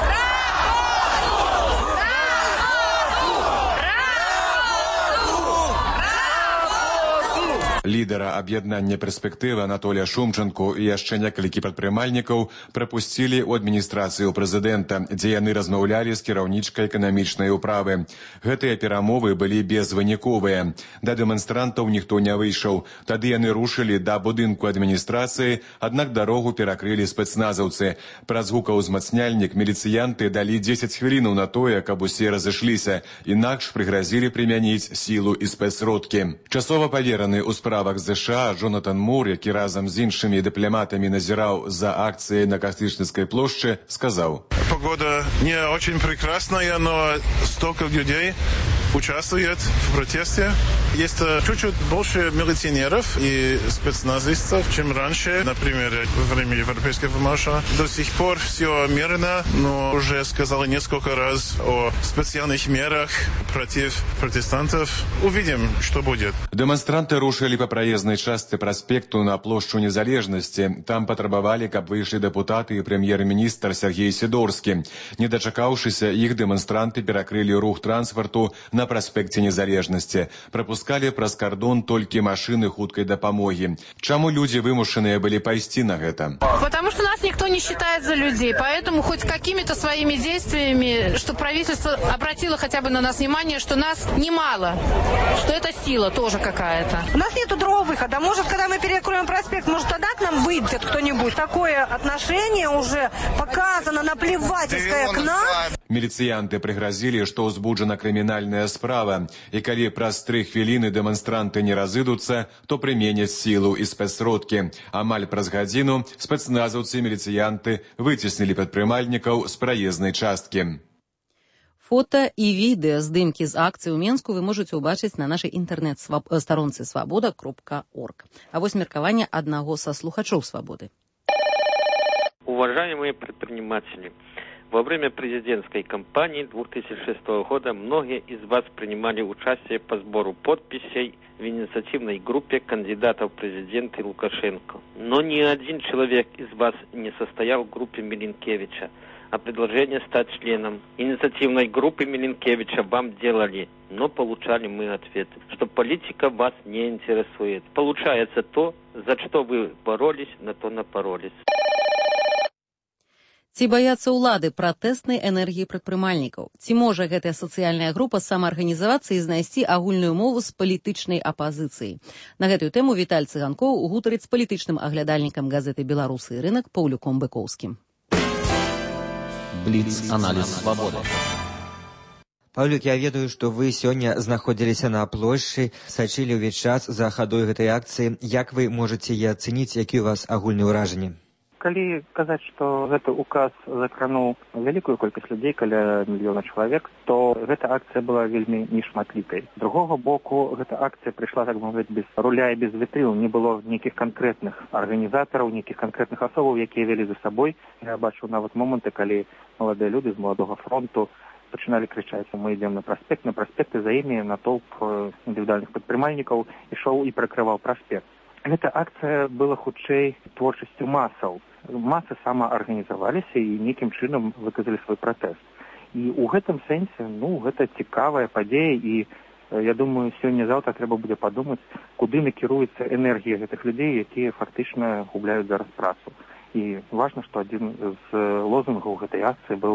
Speaker 7: Лідара аб'яднання перспектыва Анатолія Шумчанку і яшчэ некалькі прадпрымальнікаў прапусцілі ў адміністрацыю прэзідэнта, дзе яны размаўлялі з кіраўнічкай эканамічнай управы. Гэтыя перамовы былі безвыніковыя. Да дэманстрантаў ніхто не выйшаў. Тады яны рушылі да будынку адміністрацыі, аднак дарогу перакрылі спецназаўцы. Праз гукаўзмацняльнік міліцыянты далі дзесяць хвілінаў на тое, каб усе разышліся, інакш прыгразілі прымяніць сілу і спецсродкі. Часова павераны ў справах США Джонатан Мур, які разам з іншымі дыпламатамі назіраў за акцыяй на Кастычніцкай плошчы, сказаў:
Speaker 14: Погода не очень прекрасная, но столько людей участвует в протесте. Есть чуть-чуть больше милиционеров и спецназистов, чем раньше, например, во время европейского марша. До сих пор все мирно, но уже сказали несколько раз о специальных мерах против протестантов. Увидим, что будет.
Speaker 7: Дэманстранты рушылі па праезнай частцы праспекту на плошчу Незалежнасці. Там патрабавалі, каб выйшлі дэпутаты і прэм'ер-міністр Сергей Сідорскі. Не дачакаўшыся іх, дэманстранты перакрылі рух транспарту на праспекце Незалежнасці. Прапускалі праз кардон толькі машыны хуткай дапамогі. Чаму людзі вымушаныя былі пайсці на гэта?
Speaker 15: Потому что нас никто не считает за людей, поэтому хоть какими-то своими действиями, что правительство обратило хотя бы на нас внимание, что нас немало, что это сила тоже какая-то.
Speaker 11: У нас нету другого выхода. Может, когда мы перекроем проспект, может, тогда к нам выйдет кто-нибудь. Такое отношение уже показано наплевательское к нам.
Speaker 7: Міліцыянты прыгразілі, што ўзбуджана крымінальная справа, і калі праз тры хвіліны дэманстранты не разыдуцца, то прыменяць сілу і спецсродкі. Амаль праз гадзіну спецназаўцы і міліцыянты выцеснілі прадпрымальнікаў з праезнай часткі.
Speaker 1: Фото і відэа здымкі з акцыі ў Менску вы можаце ўбачыць на нашай інтэрнэт-старонцы свабода кропка орг. А вось меркаванне аднаго са слухачоў «Свободы».
Speaker 26: Уважаемые предприниматели, во время президентской кампании две тысячи шестого года многие из вас принимали участие по сбору подписей в инициативной группе кандидатов в президенты Лукашенко. Но ни один человек из вас не состоял в группе Милинкевича, а предложение стать членом инициативной группы Милинкевича вам делали, но получали мы ответ, что политика вас не интересует. Получается то, за что вы боролись, на то напоролись.
Speaker 1: Ці баяцца ўлады пратэснай энергіі прадпрымальнікаў? Ці можа гэтая сацыяльная група самаарганізавацца і знайсці агульную мову з палітычнай апазіцыяй? На гэтую тэму Віталь Цыганкоў гутарыць з палітычным аглядальнікам газеты «Беларусы і рынак» Паўлюком Быкоўскім.
Speaker 27: Бліц-аналіз «Свободы».
Speaker 18: Паўлюк, я ведаю, што вы сёння знаходзіліся на плошчы, сачылі ўвесь час за хадой гэтай акцыі. Як вы можаце яе ацэніць, які ў вас агульныя ўражанні?
Speaker 19: Калі казаць, што гэты указ закрануў вялікую колькасць людзей, каля мільёна чалавек, то гэта акцыя была вельмі нешматлікай. З другога боку, гэта акцыя прыйшла, так мовіць, без руля і без вітрыл. Не было нейкіх канкрэтных арганізатараў, нейкіх канкрэтных асобаў, якія вялі за сабой. Я бачу нават моманты, калі маладыя людзі з маладога фронту пачыналі крычаць: мы ідзем на праспект, на праспекты, за імі натоўп індывідуальных прадпрымальнікаў ішоў і перакрываў праспект. Гэта акцыя была хутчэй творчасцю масаў. Масы самаарганізаваліся і нейкім чынам выказалі свой пратэст. І ў гэтым сэнсе, ну, гэта цікавая падзея, і я думаю, сёння-заўтра трэба будзе падумаць, куды накіруецца энергія гэтых людзей, якія фактычна губляюць зараз працу. І важна, што адзін з лозунгаў гэтай акцыі быў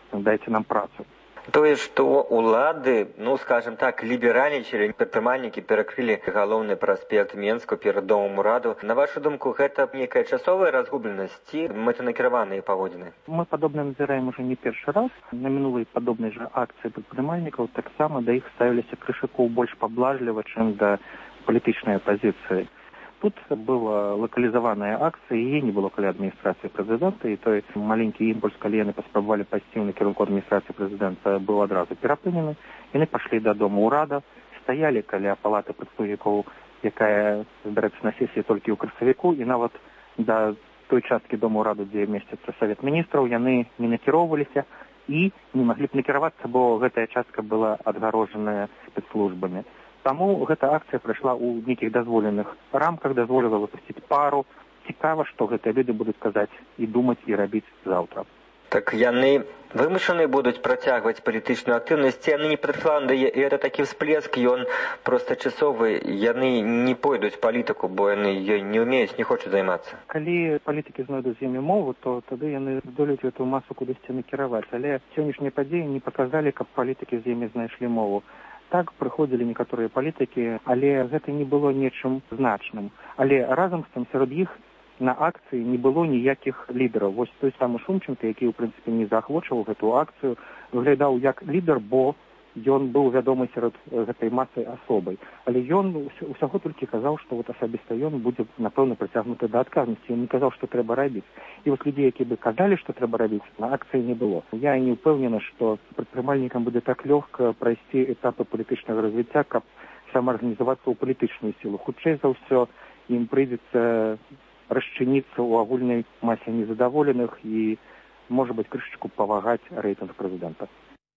Speaker 19: дайте нам працу.
Speaker 18: Тое, што ўлады, ну, скажем так, ліберальнічалі, прадпрымальнікі перакрылі галоўны праспект Менску перад домам ураду. На вашу думку, гэта нейкая часовая разгубленасць ці мэтанакіраваныя паводзіны?
Speaker 19: Мы падобна назіраем уже не першы раз. На мінулай падобнай жа акцыі прадпрымальнікаў таксама да іх ставіліся крышыкоў больш паблажліва, чым да палітычнай апазіцыі. Тут была локалізаваная акцыя, яе не было каля адміністрацыі прэзідэнта, і той маленькі імпульс, калі яны паспрабавалі пайсці ў накірунку адміністрацыі прэзідэнта, быў адразу перапынены. Яны пашлі да дому ўрада, стаялі каля палаты прадстаўнікоў, якая збярэцца на сесіі толькі ў красавіку, і нават да той часткі дому ўраду, дзе месціцца савет міністраў, яны не накіроўваліся і не маглі б накіравацца, бо гэтая частка была адгарожаная спецслужбамі. Таму гэта акцыя прайшла ў нейкіх дазволеных рамках, дазволіла выпусціць пару. Цікава, што гэтыя людзі будуць казаць і думаць, і рабіць заўтра.
Speaker 18: Так яны вымушаны будуць працягваць палітычную актыўнасць, яны не прадкладныя, і гэта такі всплеск, ён проста часовы, яны не пойдуць палітыку, бо яны ёй не ўмеюць, не хочуць займацца.
Speaker 19: Калі палітыкі знойдуць з імі мову, то тады яны здолеюць гэту масу кудысьці накіраваць. Але сённяшнія падзеі не паказалі, каб палітыкі з імі знайшлі мову. Так прыходзілі некаторыя палітыкі, але гэта не было нечым значным. Але разам з тым сярод іх на акцыі не было ніякіх лідараў. Вось той самы Шумченко, які, ў прынцыпе, не заахвочваў гэту акцыю, выглядаў як лідар, бо ён быў вядомы сярод гэтай масы асобай. Але ён усяго толькі казаў, што вот асабіста ён будзе, напэўна, прыцягнуты да адказнасці. Ён не казаў, што трэба рабіць. І вось людзей, які бы казалі, што трэба рабіць, на акцыі не было. Я не ўпэўнена, што прадпрымальнікам будзе так лёгка прайсці этапы палітычнага развіцця, каб самаарганізавацца ў палітычную сілу. Хутчэй за ўсё, ім прыйдзецца расчыніцца ў агульнай масе незадаволеных і, можа быць, крышачку павагаць рэйтынг прэзідэнта.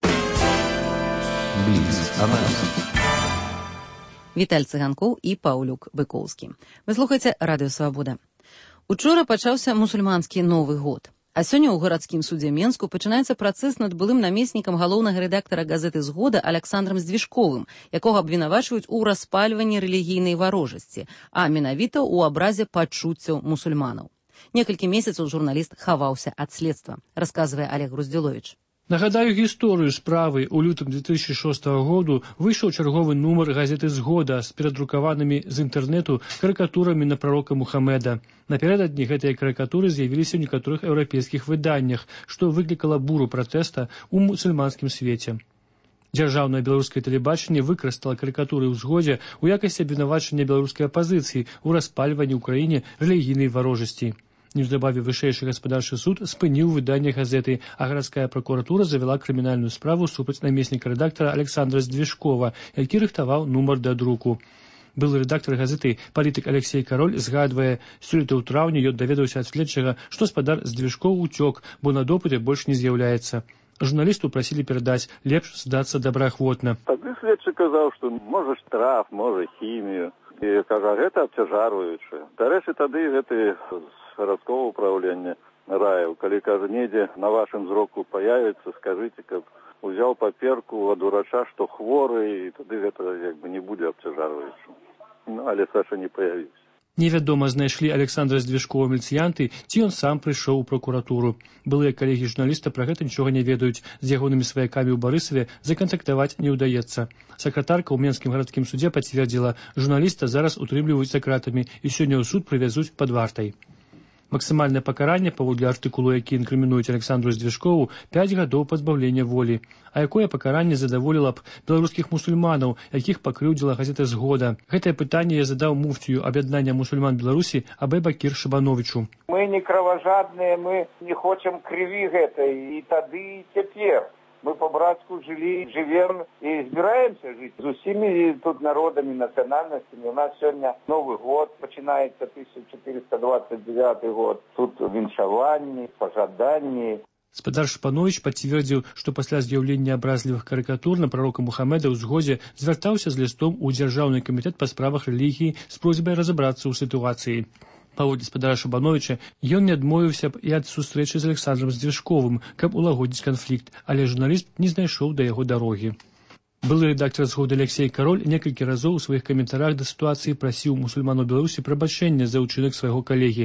Speaker 1: Віталь Цыганкоў і Паўлюк Быкоўскі. Вы слухаеце Радыё Свабода. Учора пачаўся мусульманскі Новы год. А сёння ў гарадскім судзе Менску пачынаецца працэс над былым намеснікам галоўнага рэдактара газеты «Згода» Александрам Здвижковым, якога абвінавачваюць у распальванні рэлігійнай варожасці, а менавіта ў абразе пачуццяў мусульманаў. Некалькі месяцаў журналіст хаваўся ад следства, расказвае Олег Груздзіловіч.
Speaker 6: Нагадаю гісторыю справы. У лютым две тысячи шостого году выйшаў чарговы нумар газеты «Згода» з перадрукаванымі з інтэрнэту карыкатурамі на прарока Мухаммеда. Напярэдадні гэтыя карыкатуры з'явіліся ў некаторых еўрапейскіх выданнях, што выклікала буру пратэста ў мусульманскім свеце. Дзяржаўнае беларускае тэлебачанне выкарыстала карыкатуры ў «Згодзе» у якасці абвінавачання беларускай апазіцыі ў распальванні ў краіне рэлігійнай варожасці. Неўзабаве вышэйшы гаспадарчы суд спыніў выданне газеты, а гарадская пракуратура завяла крымінальную справу супраць намесніка рэдактара Александра Здвижкова, які рыхтаваў нумар да друку. Былы рэдактар газеты палітык Алексей Кароль згадвае, сёлета ў траўні ён даведаўся ад следчага, што спадар Здвижков уцёк, бо на допыты больш не з'яўляецца. Журналісту прасілі перадаць, лепш здацца добраахвотна.
Speaker 12: Тады следчы казаў, што можа штраф, можа хімію. І кажа, гэта абцяжарваючае. Дарэчы, тады гэты гарадского управлення раіў, калі, кажа, недзе на вашым зроку паявіцца, скажыце, каб узяў паперку ад урача, што хворы, і тады гэта як бы не будзе абцяжарваючым. Ну, але Саша не паявіўся.
Speaker 6: Невядома, знайшлі Александра Здвижкова міліцыянты, ці ён сам прыйшоў у пракуратуру. Былыя калегі журналіста пра гэта нічога не ведаюць. З ягонымі сваякамі ў Барысаве закантактаваць не ўдаецца. Сакратарка ў Менскім гарадскім судзе пацвердзіла, журналіста зараз утрымліваюць за кратамі і сёння ў суд прывязуць пад вартай. Максімальнае пакаранне паводле артыкулу, які інкрымінуюць Александру Здвижкову, пяць гадоў пазбаўлення волі. А якое пакаранне задаволіла б беларускіх мусульманаў, якіх пакрыўдзіла газета «Згода»? Гэтае пытанне я задаў муфтію аб'яднання мусульман Беларусі Абэй Бакір Шабановичу.
Speaker 17: Мы не кровожадныя, мы не хочам крыві гэтай, і тады, і цяпер. Мы по-братску жили, живем и збираемся жить с усими тут народами, национальностями. У нас сегодня Новый год, начинается тысяча четыреста двадцать девятый год. Тут віншаванні, пожаданні.
Speaker 6: Спадар Шпанович пацвердзіў, што пасля з'яўлення абразлівых карыкатур на прарока Мухаммеда ў «Згодзе» звяртаўся з лістом у Дзяржаўны камітэт па справах рэлігіі з просьбай разабрацца ў сітуацыі. Паводле спадара Шабановича, ён не адмовіўся б і ад сустрэчы з Александром Здвижковым, каб улагодзіць канфлікт, але журналіст не знайшоў да яго дарогі. Былы рэдактар «Згоды» Алексей Кароль некалькі разоў у сваіх каментарах да сітуацыі прасіў мусульманаў Беларусі прабачэння за ўчынак свайго калегі.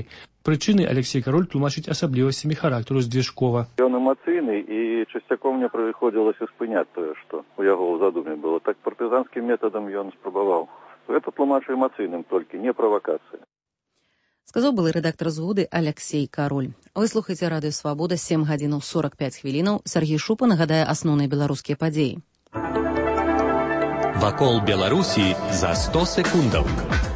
Speaker 6: Прычыны Алексей Кароль тлумачыць асаблівасцямі характару Здвижкова.
Speaker 12: Ён эмацыйны, і часцяком мне прыходзілася спыняць тое, што у яго ў задуме было. Так партызанскім метадам ён спрабаваў. Это тлумачу эмацыйным толькі, не правакацыя.
Speaker 1: Сказаў былы рэдактар «Згоды» Алексей Кароль. Вы слухаеце радыё «Свабода», сем гадзінаў сорок пяць хвілінаў. Сергей Шупа нагадае асноўныя беларускія падзеі.
Speaker 2: Вакол Беларусі за сто секундаў.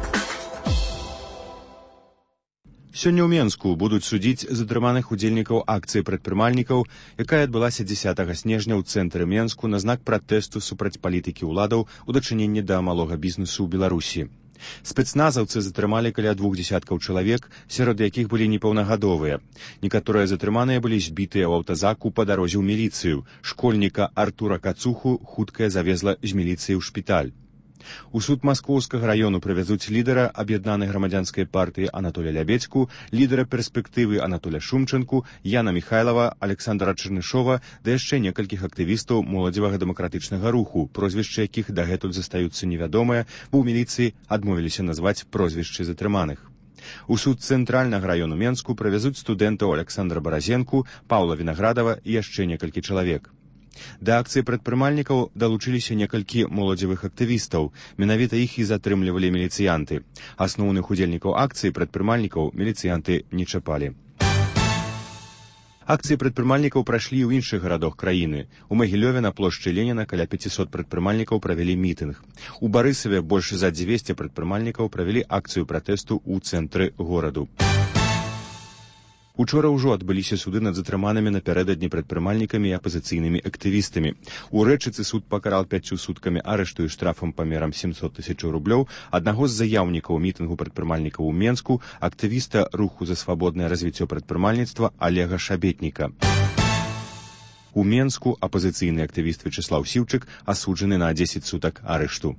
Speaker 3: Сёння ў Менску будуць судзіць затрыманых удзельнікаў акцыі прадпрымальнікаў, якая адбылася дзесятага снежня ў цэнтры Менску на знак пратэсту супраць палітыкі ўладаў у дачыненні да малога бізнесу ў Беларусі. Спецназаўцы затрымалі каля двух дзесяткаў чалавек, сярод якіх былі непаўнагадовыя. Некаторыя затрыманыя былі збітыя ў аўтазаку па дарозе ў міліцыю. Школьніка Артура Кацуху хуткая завезла з міліцыі ў шпіталь. У суд Маскоўскага раёну прывязуць лідара аб'яднанай грамадзянскай партыі Анатоля Лябедзьку, лідара перспектывы Анатоля Шумчанку, Яна Міхайлава, Александра Чарнышова, да яшчэ некалькіх актывістаў моладзевага дэмакратычнага руху, прозвішчы якіх дагэтуль застаюцца невядомыя, бо ў міліцыі адмовіліся назваць прозвішчы затрыманых. У суд цэнтральнага раёну Менску прывязуць студэнтаў Александра Баразенку, Паўла Вінаградава і яшчэ некалькі чалавек. Да акцыі прадпрымальнікаў далучыліся некалькі моладзевых актывістаў. Менавіта іх і затрымлівалі міліцыянты. Асноўных удзельнікаў акцыі прадпрымальнікаў міліцыянты не чапалі. Акцыі прадпрымальнікаў прайшлі ў іншых гарадах краіны. У Магілёве на плошчы Леніна каля пяцісот прадпрымальнікаў правялі мітынг. У Барысаве больш за дзвесце прадпрымальнікаў правялі акцыю пратэсту ў цэнтры гораду. Учора ўжо адбыліся суды над затрыманымі напярэдадні прадпрымальнікамі і апазіцыйнымі актывістамі. У Рэчыцы суд пакараў пяццю суткамі арышту і штрафам памерам сямсот тысяч рублёў аднаго з заяўнікаў мітынгу прадпрымальнікаў у Менску, актывіста руху за свабоднае развіццё прадпрымальніцтва Олега Шабетніка. У Менску апазіцыйны актывіст Вячеслаў Сіўчык асуджаны на дзесяць сутак арышту.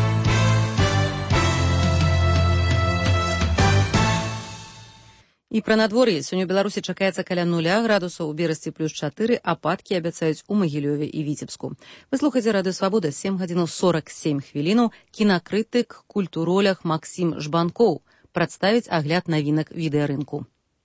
Speaker 1: І пра надвор'е. Сёння ў Беларусі чакаецца каля нуля градусаў, у Берасці плюс чатыры, ападкі абяцаюць у Магілёве і Віцебску. Вы слухаеце радыё «Свабода», сем гадзінаў сорок сем хвілінаў. Кінакрытык, культуролях Максім Жбанкоў прадставіць агляд навінак відэарынку.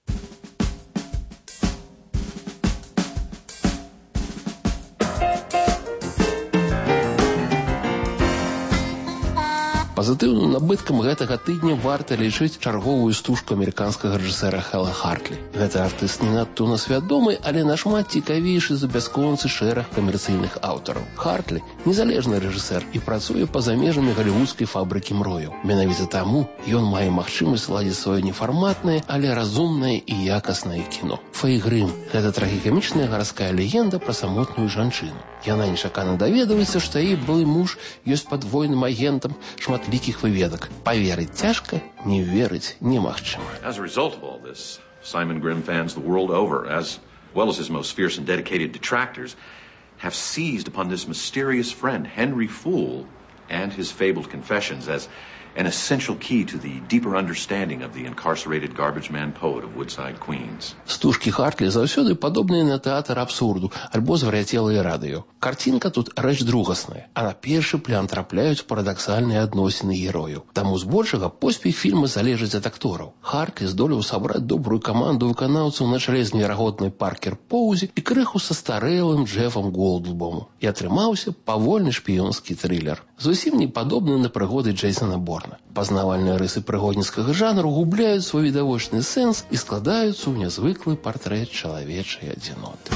Speaker 4: Пазітыўным набыткам гэтага тыдня варта лічыць чарговую стужку амерыканскага рэжысэра Хэла Хартлі. Гэты артыст не надта ў нас вядомы, але нашмат цікавейшы за бясконцы шэраг камерцыйных аўтараў. Хартлі незалежны рэжысэр і працуе па-за межамі галівудскай фабрыкі мрояў. Менавіта таму ён мае магчымасць ладзіць сваё нефарматнае, але разумнае і якаснае кіно. Фэй Грым – гэта трагікамічная гарадская легенда пра самотную жанчыну. Яна нечакана даведваецца, што яе былы муж ёсць падвойным агентам шматлікіх выведак. Паверыць цяжка, не верыць немагчыма.
Speaker 8: As a result of all this, Simon Grimm fans the world over, as well as his most fierce and dedicated detractors, have seized upon this mysterious friend, Henry Fool, and his fabled confessions as an essential key to the deeper understanding of the incarcerated garbage man poet of Woodside, Queens.
Speaker 4: Стужкі Хартлі заўсёды падобныя на тэатр абсурду альбо звар'яцелае радыё. Карцінка тут рэч другасная, а на першы план трапляюць парадаксальныя адносіны герояў. Таму збольшага поспех фільма залежыць ад актораў. Хартлі здолеў сабраць добрую каманду выканаўцаў на чале з неверагоднай Паркер Поузі і крыху састарэлым Джефам Голдблумом. І атрымаўся павольны шпіёнскі трылер, зусім не падобны на прыгоды Джейсона Борна. Пазнавальныя рысы прыгодніцкага жанру губляюць свой відавочны сэнс і складаюцца ў нязвыклы партрэт чалавечай адзіноты.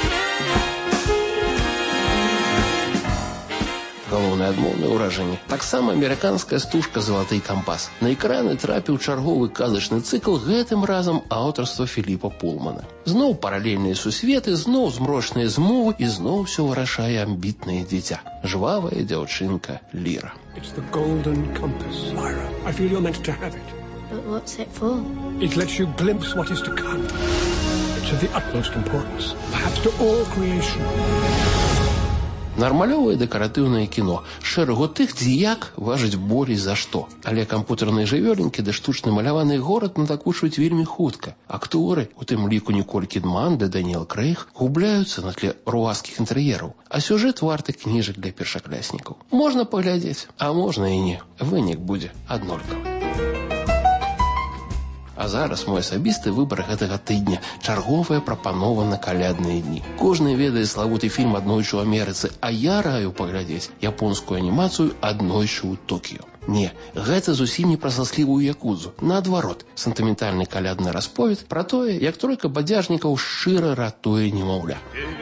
Speaker 4: Галоўнае адмоўнае ўражанне. Таксама амерыканская стужка «Залаты кампас». На экраны трапіў чарговы казачны цыкл, гэтым разам аўтарства Філіпа Пулмана. Зноў паралельныя сусветы, зноў змрочныя змовы і зноў усё вырашае амбітнае дзіця. Жвавая дзяўчынка Ліра.
Speaker 16: It's the golden compass, Lyra. I feel you're meant to have it.
Speaker 20: But what's it for?
Speaker 16: It lets you glimpse what is to come. It's of the utmost importance, perhaps to all creation.
Speaker 4: Нармалёвае дэкаратыўнае кіно. Шэрагу тых, дзе як важыць болей за што. Але кампутарныя жывёлінкі ды штучны маляваны горад надакучваюць вельмі хутка. Акторы, у тым ліку Ніколь Кідман ды Даніэл Крэйг, губляюцца на тле руаскіх інтэр'ераў. А сюжэт варты кніжак для першакляснікаў. Можна паглядзець, а можна і не. Вынік будзе аднолькавы. А зараз мой асабісты выбар гэтага тыдня – чарговая прапанова на калядныя дні. Кожны ведае славуты фільм «Аднойчы ў Амерыцы», а я раю паглядзець японскую анімацыю «Аднойчы ў Токіё». Не, гэта зусім не пра заслівую якудзу. Наадварот, сентыментальны калядны расповед пра тое, як тройка бадзяжнікаў шчыра ратуе немаўля.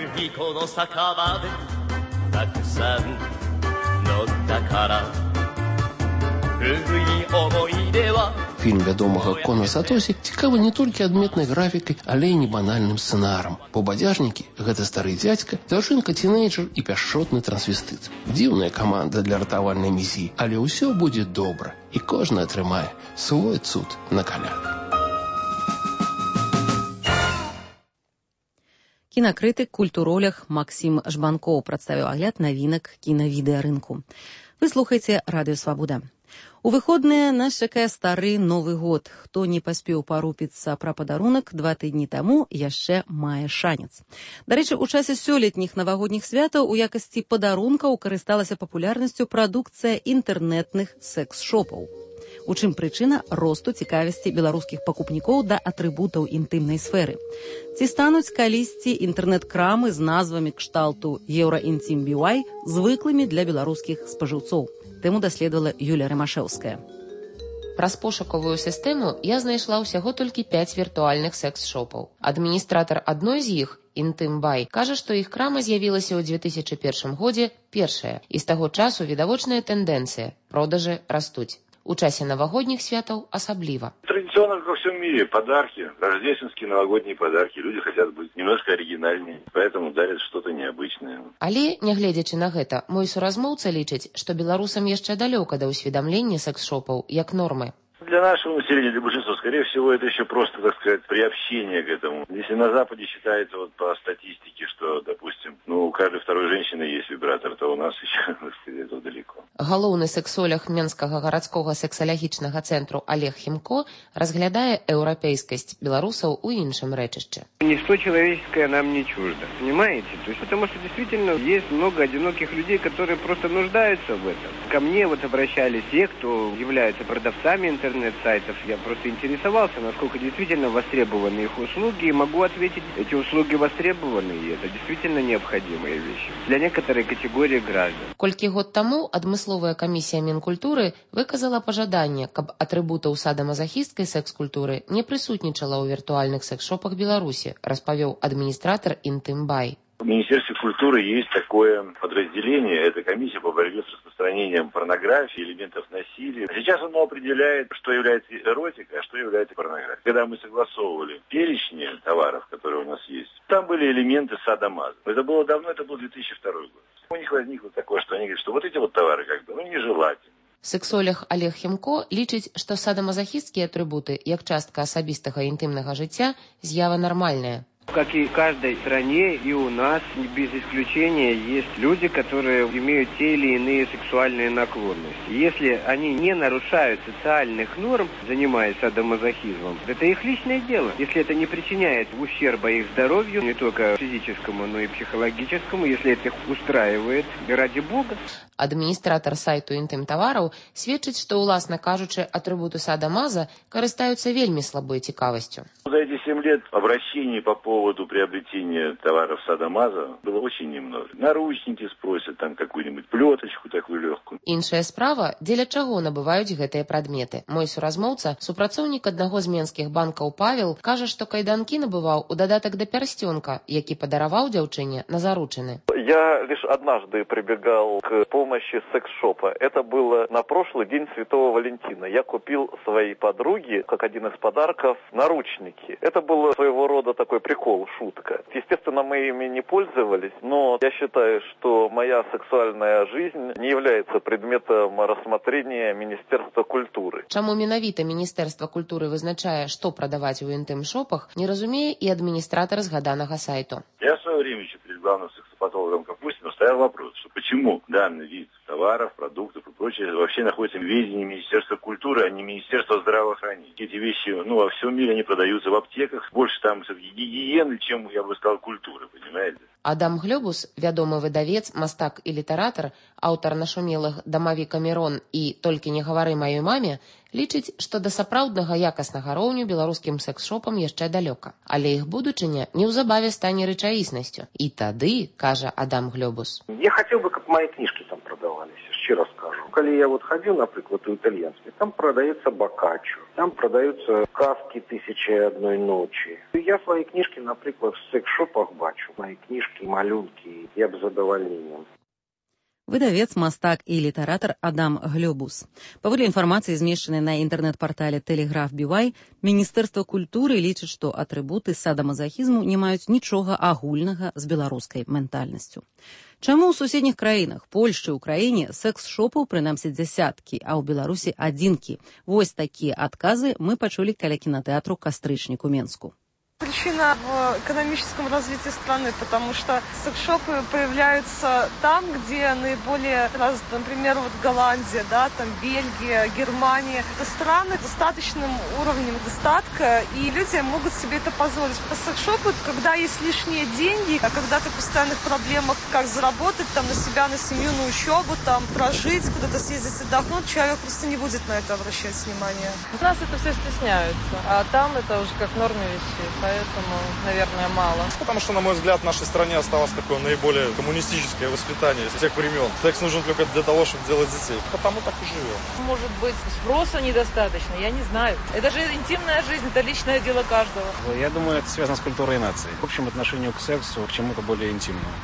Speaker 4: Фільм вядомага Кона Сатосі цікавы не толькі адметнай графікай, але і небанальным сцэнарам. Бо бадзяжнікі – гэта стары дзядзька, дзяўчынка-тінейджер і пяшчотны трансвестыт. Дзіўная каманда для ратавальнай місіі, але ўсё будзе добра, і кожны атрымае свой цуд на каляды.
Speaker 1: Кінакрытык, культуролог Максім Жбанкоў прадставіў агляд навінак кінавідэарынку. Вы слухаеце Радыё Свабода. У выходныя нас чакае стары Новы год. Хто не паспеў парупіцца пра падарунак два тыдні таму, яшчэ мае шанец. Дарэчы, у часе сёлетніх навагодніх святаў у якасці падарункаў карысталася папулярнасцю прадукцыя інтэрнэтных секс-шопаў. У чым прычына росту цікавасці беларускіх пакупнікоў да атрыбутаў інтымнай сферы? Ці стануць калісьці інтэрнэт-крамы з назвамі кшталту «Еўраінтім би уай» звыклымі для беларускіх спажыўцоў? Тэму даследавала Юлія Рымашэўская.
Speaker 9: Праз пошукавую сістэму я знайшла ўсяго толькі пяць віртуальных секс-шопаў. Адміністратар адной з іх, Інтым-бай, кажа, што іх крама з'явілася ў две тысячы першым годзе першая, і з таго часу відавочная тэндэнцыя – продажы растуць. У часе навагодних святов особливо.
Speaker 20: Традиционно, как во всем мире, подарки, рождественские новогодние подарки. Люди хотят быть немножко оригинальнее, поэтому дарят что-то необычное.
Speaker 9: Але, нягледзячы на гэта, мой суразмоўца лічыць, што беларусам яшчэ далёка да ўсведамлення секс-шопаў як нормы.
Speaker 20: Для нашего населения, для большинства, скорее всего, это еще просто, так сказать, приобщение к этому. Если на Западе считается вот по статистике, что, допустим, ну, у каждой второй женщины есть вибратор, то у нас еще это далеко.
Speaker 9: Галоўны сексолог Менскага гарадскога сексалагічнага цэнтру Олег Хімко разглядае еўрапейскасць беларусаў у іншым рэчышчы.
Speaker 21: Ничто человеческое нам не чуждо, понимаете? То есть, потому что действительно есть много одиноких людей, которые просто нуждаются в этом. Ко мне вот обращались те, кто являются продавцами интернет-сайтов. Я просто интересовался, насколько действительно востребованы их услуги, и могу ответить, эти услуги востребованы, и это действительно необходимые вещи для некоторой категории граждан.
Speaker 9: Колькі год таму адмысловая камісія Мінкультуры выказала пажаданне, каб атрыбутаў садамазахісцкай секс-культуры не прысутнічала ў віртуальных секс-шопах Беларусі, распавёў администратор Интым-бай.
Speaker 20: В Министерстве культуры есть такое подразделение, это комиссия по борьбе с распространением порнографии, элементов насилия. Сейчас оно определяет, что является эротикой, а что является порнографией. Когда мы согласовывали перечни товаров, которые у нас есть, там были элементы садомаза. Это было давно, это был две тысячи второй год. У них возникло такое, что они говорят, что вот эти вот товары как бы, ну, нежелательны.
Speaker 9: Сексолог Олег Хімко лічыць, што садамазахісцкія атрыбуты, як частка асабістага інтымнага жыцця, з'ява нармальная.
Speaker 21: Как и в каждой стране, и у нас, без исключения, есть люди, которые имеют те или иные сексуальные наклонности. Если они не нарушают социальных норм, занимаясь садомазохизмом, это их личное дело. Если это не причиняет ущерба их здоровью, не только физическому, но и психологическому, если это их устраивает, ради бога.
Speaker 9: Адміністратар сайту інтым-тавараў сведчыць, што, уласна кажучы, атрыбуты садамаза карыстаюцца вельмі слабой цікавасцю.
Speaker 20: За эти семь лет обращений по поводу приобретения товаров садомаза было очень немного. Наручники спросят, там какую-нибудь плеточку такую легкую.
Speaker 9: Іншая справа, дзеля чаго набываюць гэтыя прадметы. Мой суразмоўца, супрацоўнік аднаго з менскіх банкаў Павел, кажа, што кайданкі набываў у дадатак да пярсцёнка, які падараваў дзяўчыне на заручыны.
Speaker 22: Я лишь однажды прибегал к помощи секс-шопа. Это было на прошлый день Святого Валентина. Я купил своей подруге, как один из подарков, наручники. Это был своего рода такой прикол, шутка. Естественно, мы ими не пользовались, но я считаю, что моя сексуальная жизнь не является предметом рассмотрения Министерства культуры.
Speaker 9: Чаму менавіта Міністэрства культуры вызначае, што прадаваць у інтым-шопах, не разумее і адміністратар згаданага сайту.
Speaker 20: Я в свое время еще перед главным сексопатологом Капустиным ставил вопрос, что почему данный вид товара товаров, продуктов и прочее вообще находится в ведении Министерства культуры, а не Министерства здравоохранения. Эти вещи, ну, во всем мире они продаются в аптеках. Больше там все-таки гигиены, чем, я бы сказал, культуры, понимаете?
Speaker 9: Адам Глёбус, вядомы выдавец, мастак і літаратар, аўтар нашумелых «Дамаві Камерон» і «Толькі не гавары маёй маме», лічыць, што да сапраўднага якаснага роўню беларускім секс-шопам яшчэ далёка. Але іх будучыня неўзабаве стане рэчаіснасцю. І тады, кажа Адам Глёбус.
Speaker 5: Я хотел бы, каб мои книжки там продавались, щиро скажу. Коли я вот ходил, например, у итальянских, там продается Боккаччо, там продаются сказки «Тысячи и одной ночи». Я свои книжки, например, в секс-шопах бачу. Мои книжки, малюнки, я бы с задовольнением.
Speaker 1: Выдавец, мастак і літаратар Адам Глёбус. Паводле інфармацыі, змешчанай на інтэрнэт-партале Тэлеграф Бівай, Міністэрства культуры лічыць, што атрыбуты садамазахізму не маюць нічога агульнага з беларускай ментальнасцю. Чаму ў суседніх краінах, Польшчы, Украіне, секс-шопаў прынамсі дзясяткі, а ў Беларусі адзінкі? Вось такія адказы мы пачулі каля кінатэатру «Кастрычнік» у Менску.
Speaker 10: Причина в экономическом развитии страны, потому что секс-шопы появляются там, где наиболее развиты, например, вот Голландия, да, там Бельгия, Германия. Это страны с достаточным уровнем достатка, и люди могут себе это позволить. А секс-шопы, когда есть лишние деньги, а когда ты в постоянных проблемах, как заработать там на себя, на семью, на учебу, там прожить, куда-то съездить, отдохнуть, человек просто не будет на это обращать внимание.
Speaker 13: У нас это все стесняются, а там это уже как в норме вещей. Поэтому, наверное, мало.
Speaker 23: Потому что, на мой взгляд, в нашей стране осталось такое наиболее коммунистическое воспитание с тех времен. Секс нужен только для того, чтобы делать детей. Потому так и живем.
Speaker 13: Может быть, спроса недостаточно, я не знаю. Это же интимная жизнь, это личное дело каждого.
Speaker 24: Я думаю, это связано с культурой нации. В общем, отношению к сексу, к чему-то более интимному.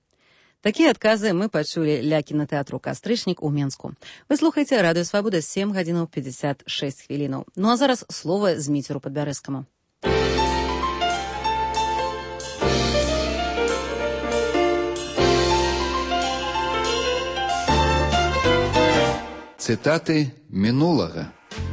Speaker 1: Такія адказы мы пачулі ля кінатэатру «Кастрычнік» у Менску. Вы слухаеце радыё «Свабода», сем гадзінаў пятьдесят шесть хвілінаў. Ну а зараз слова Зміцеру Падбярэзскаму.
Speaker 25: Цитаты минулого.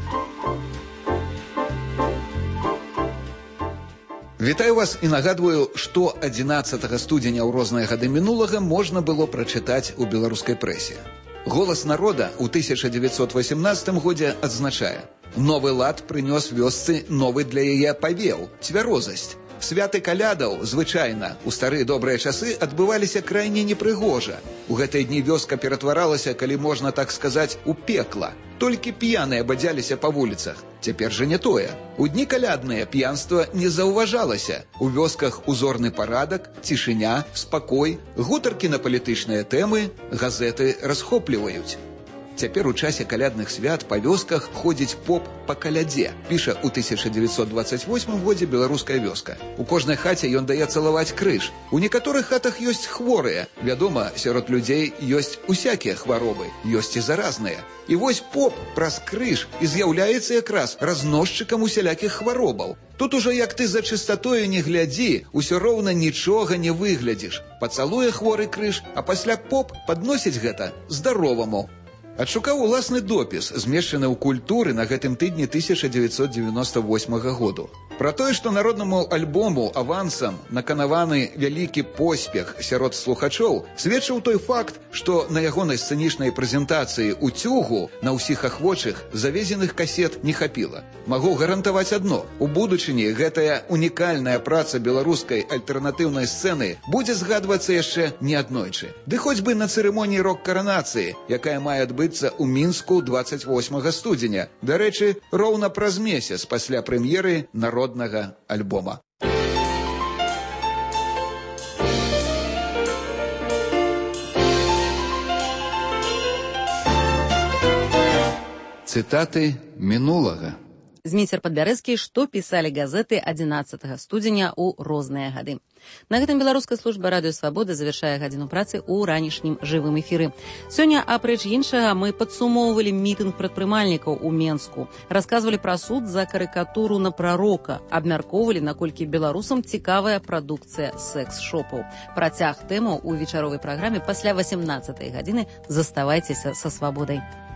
Speaker 25: Вітаю вас і нагадваю, што адзінаццатага студзеня ў розныя гады мінулага можна было прачытаць у беларускай прэсе. «Голас народа» ў тысяча дзевяцьсот васямнадцатым годзе адзначае: новы лад прынёс вёсцы новы для яе павеў, цвярозасць. Святы калядаў, звычайна, у старыя добрыя часы адбываліся крайне непрыгожа. У гэтыя дні вёска ператваралася, калі можна так сказаць, у пекла. Толькі п'яныя бадзяліся па вуліцах. Цяпер жа не тое. У дні калядныя п'янства не заўважалася. У вёсках узорны парадак, цішыня, спакой, гутаркі на палітычныя тэмы, газеты расхопліваюць. Цяпер у часе калядных свят па вёсках ходзіць поп па калядзе, піша ў тысяча дзевяцьсот дваццаць восьмым годзе беларуская вёска. У кожнай хаце ён дае цалаваць крыж. У некаторых хатах ёсць хворыя. Вядома, сярод людзей ёсць усякія хваробы, ёсць і заразныя. І вось поп праз крыж і з'яўляецца якраз разносчыкам усялякіх хваробаў. Тут ужо як ты за чыстатою не глядзі, усё роўна нічога не выглядзіш. Пацалуе хворы крыж, а пасля поп падносіць гэта здароваму. Адшукаў уласны допіс, змешчаны ў культуры на гэтым тыдні тысяча дзевяцьсот дзевяноста восьмага году. Пра тое, што народнаму альбому авансам наканаваны вялікі поспех сярод слухачоў, сведчыў той факт, што на ягонай сцэнічнай прэзентацыі ў цюгу на ўсіх ахвочых завезеных касет не хапіла. Магу гарантаваць адно: у будучыні гэтая унікальная праца беларускай альтэрнатыўнай сцэны будзе згадвацца яшчэ неаднойчы. Ды хоць бы на цырымоніі рок-каранацыі, якая мае адбыцца ў Мінску дваццаць восьмага студзеня. Дарэчы, роўна праз месяц пасля прэм'еры народнага альбома. Цитаты минулого.
Speaker 1: Зміцер Падбярэзскі, што пісалі газеты адзінаццатага студзеня ў розныя гады. На гэтым беларуская служба радыё «Свабода» завяршае гадзіну працы ў ранішнім жывым эфіры. Сёння, апрэч іншага, мы падсумоўвалі мітынг прадпрымальнікаў у Менску, расказвалі пра суд за карыкатуру на прарока, абмяркоўвалі, наколькі беларусам цікавая прадукцыя секс-шопаў. Працяг тэмаў у вечаровай праграме пасля васямнаццатай гадзіны. Заставайцеся са «Свабодай».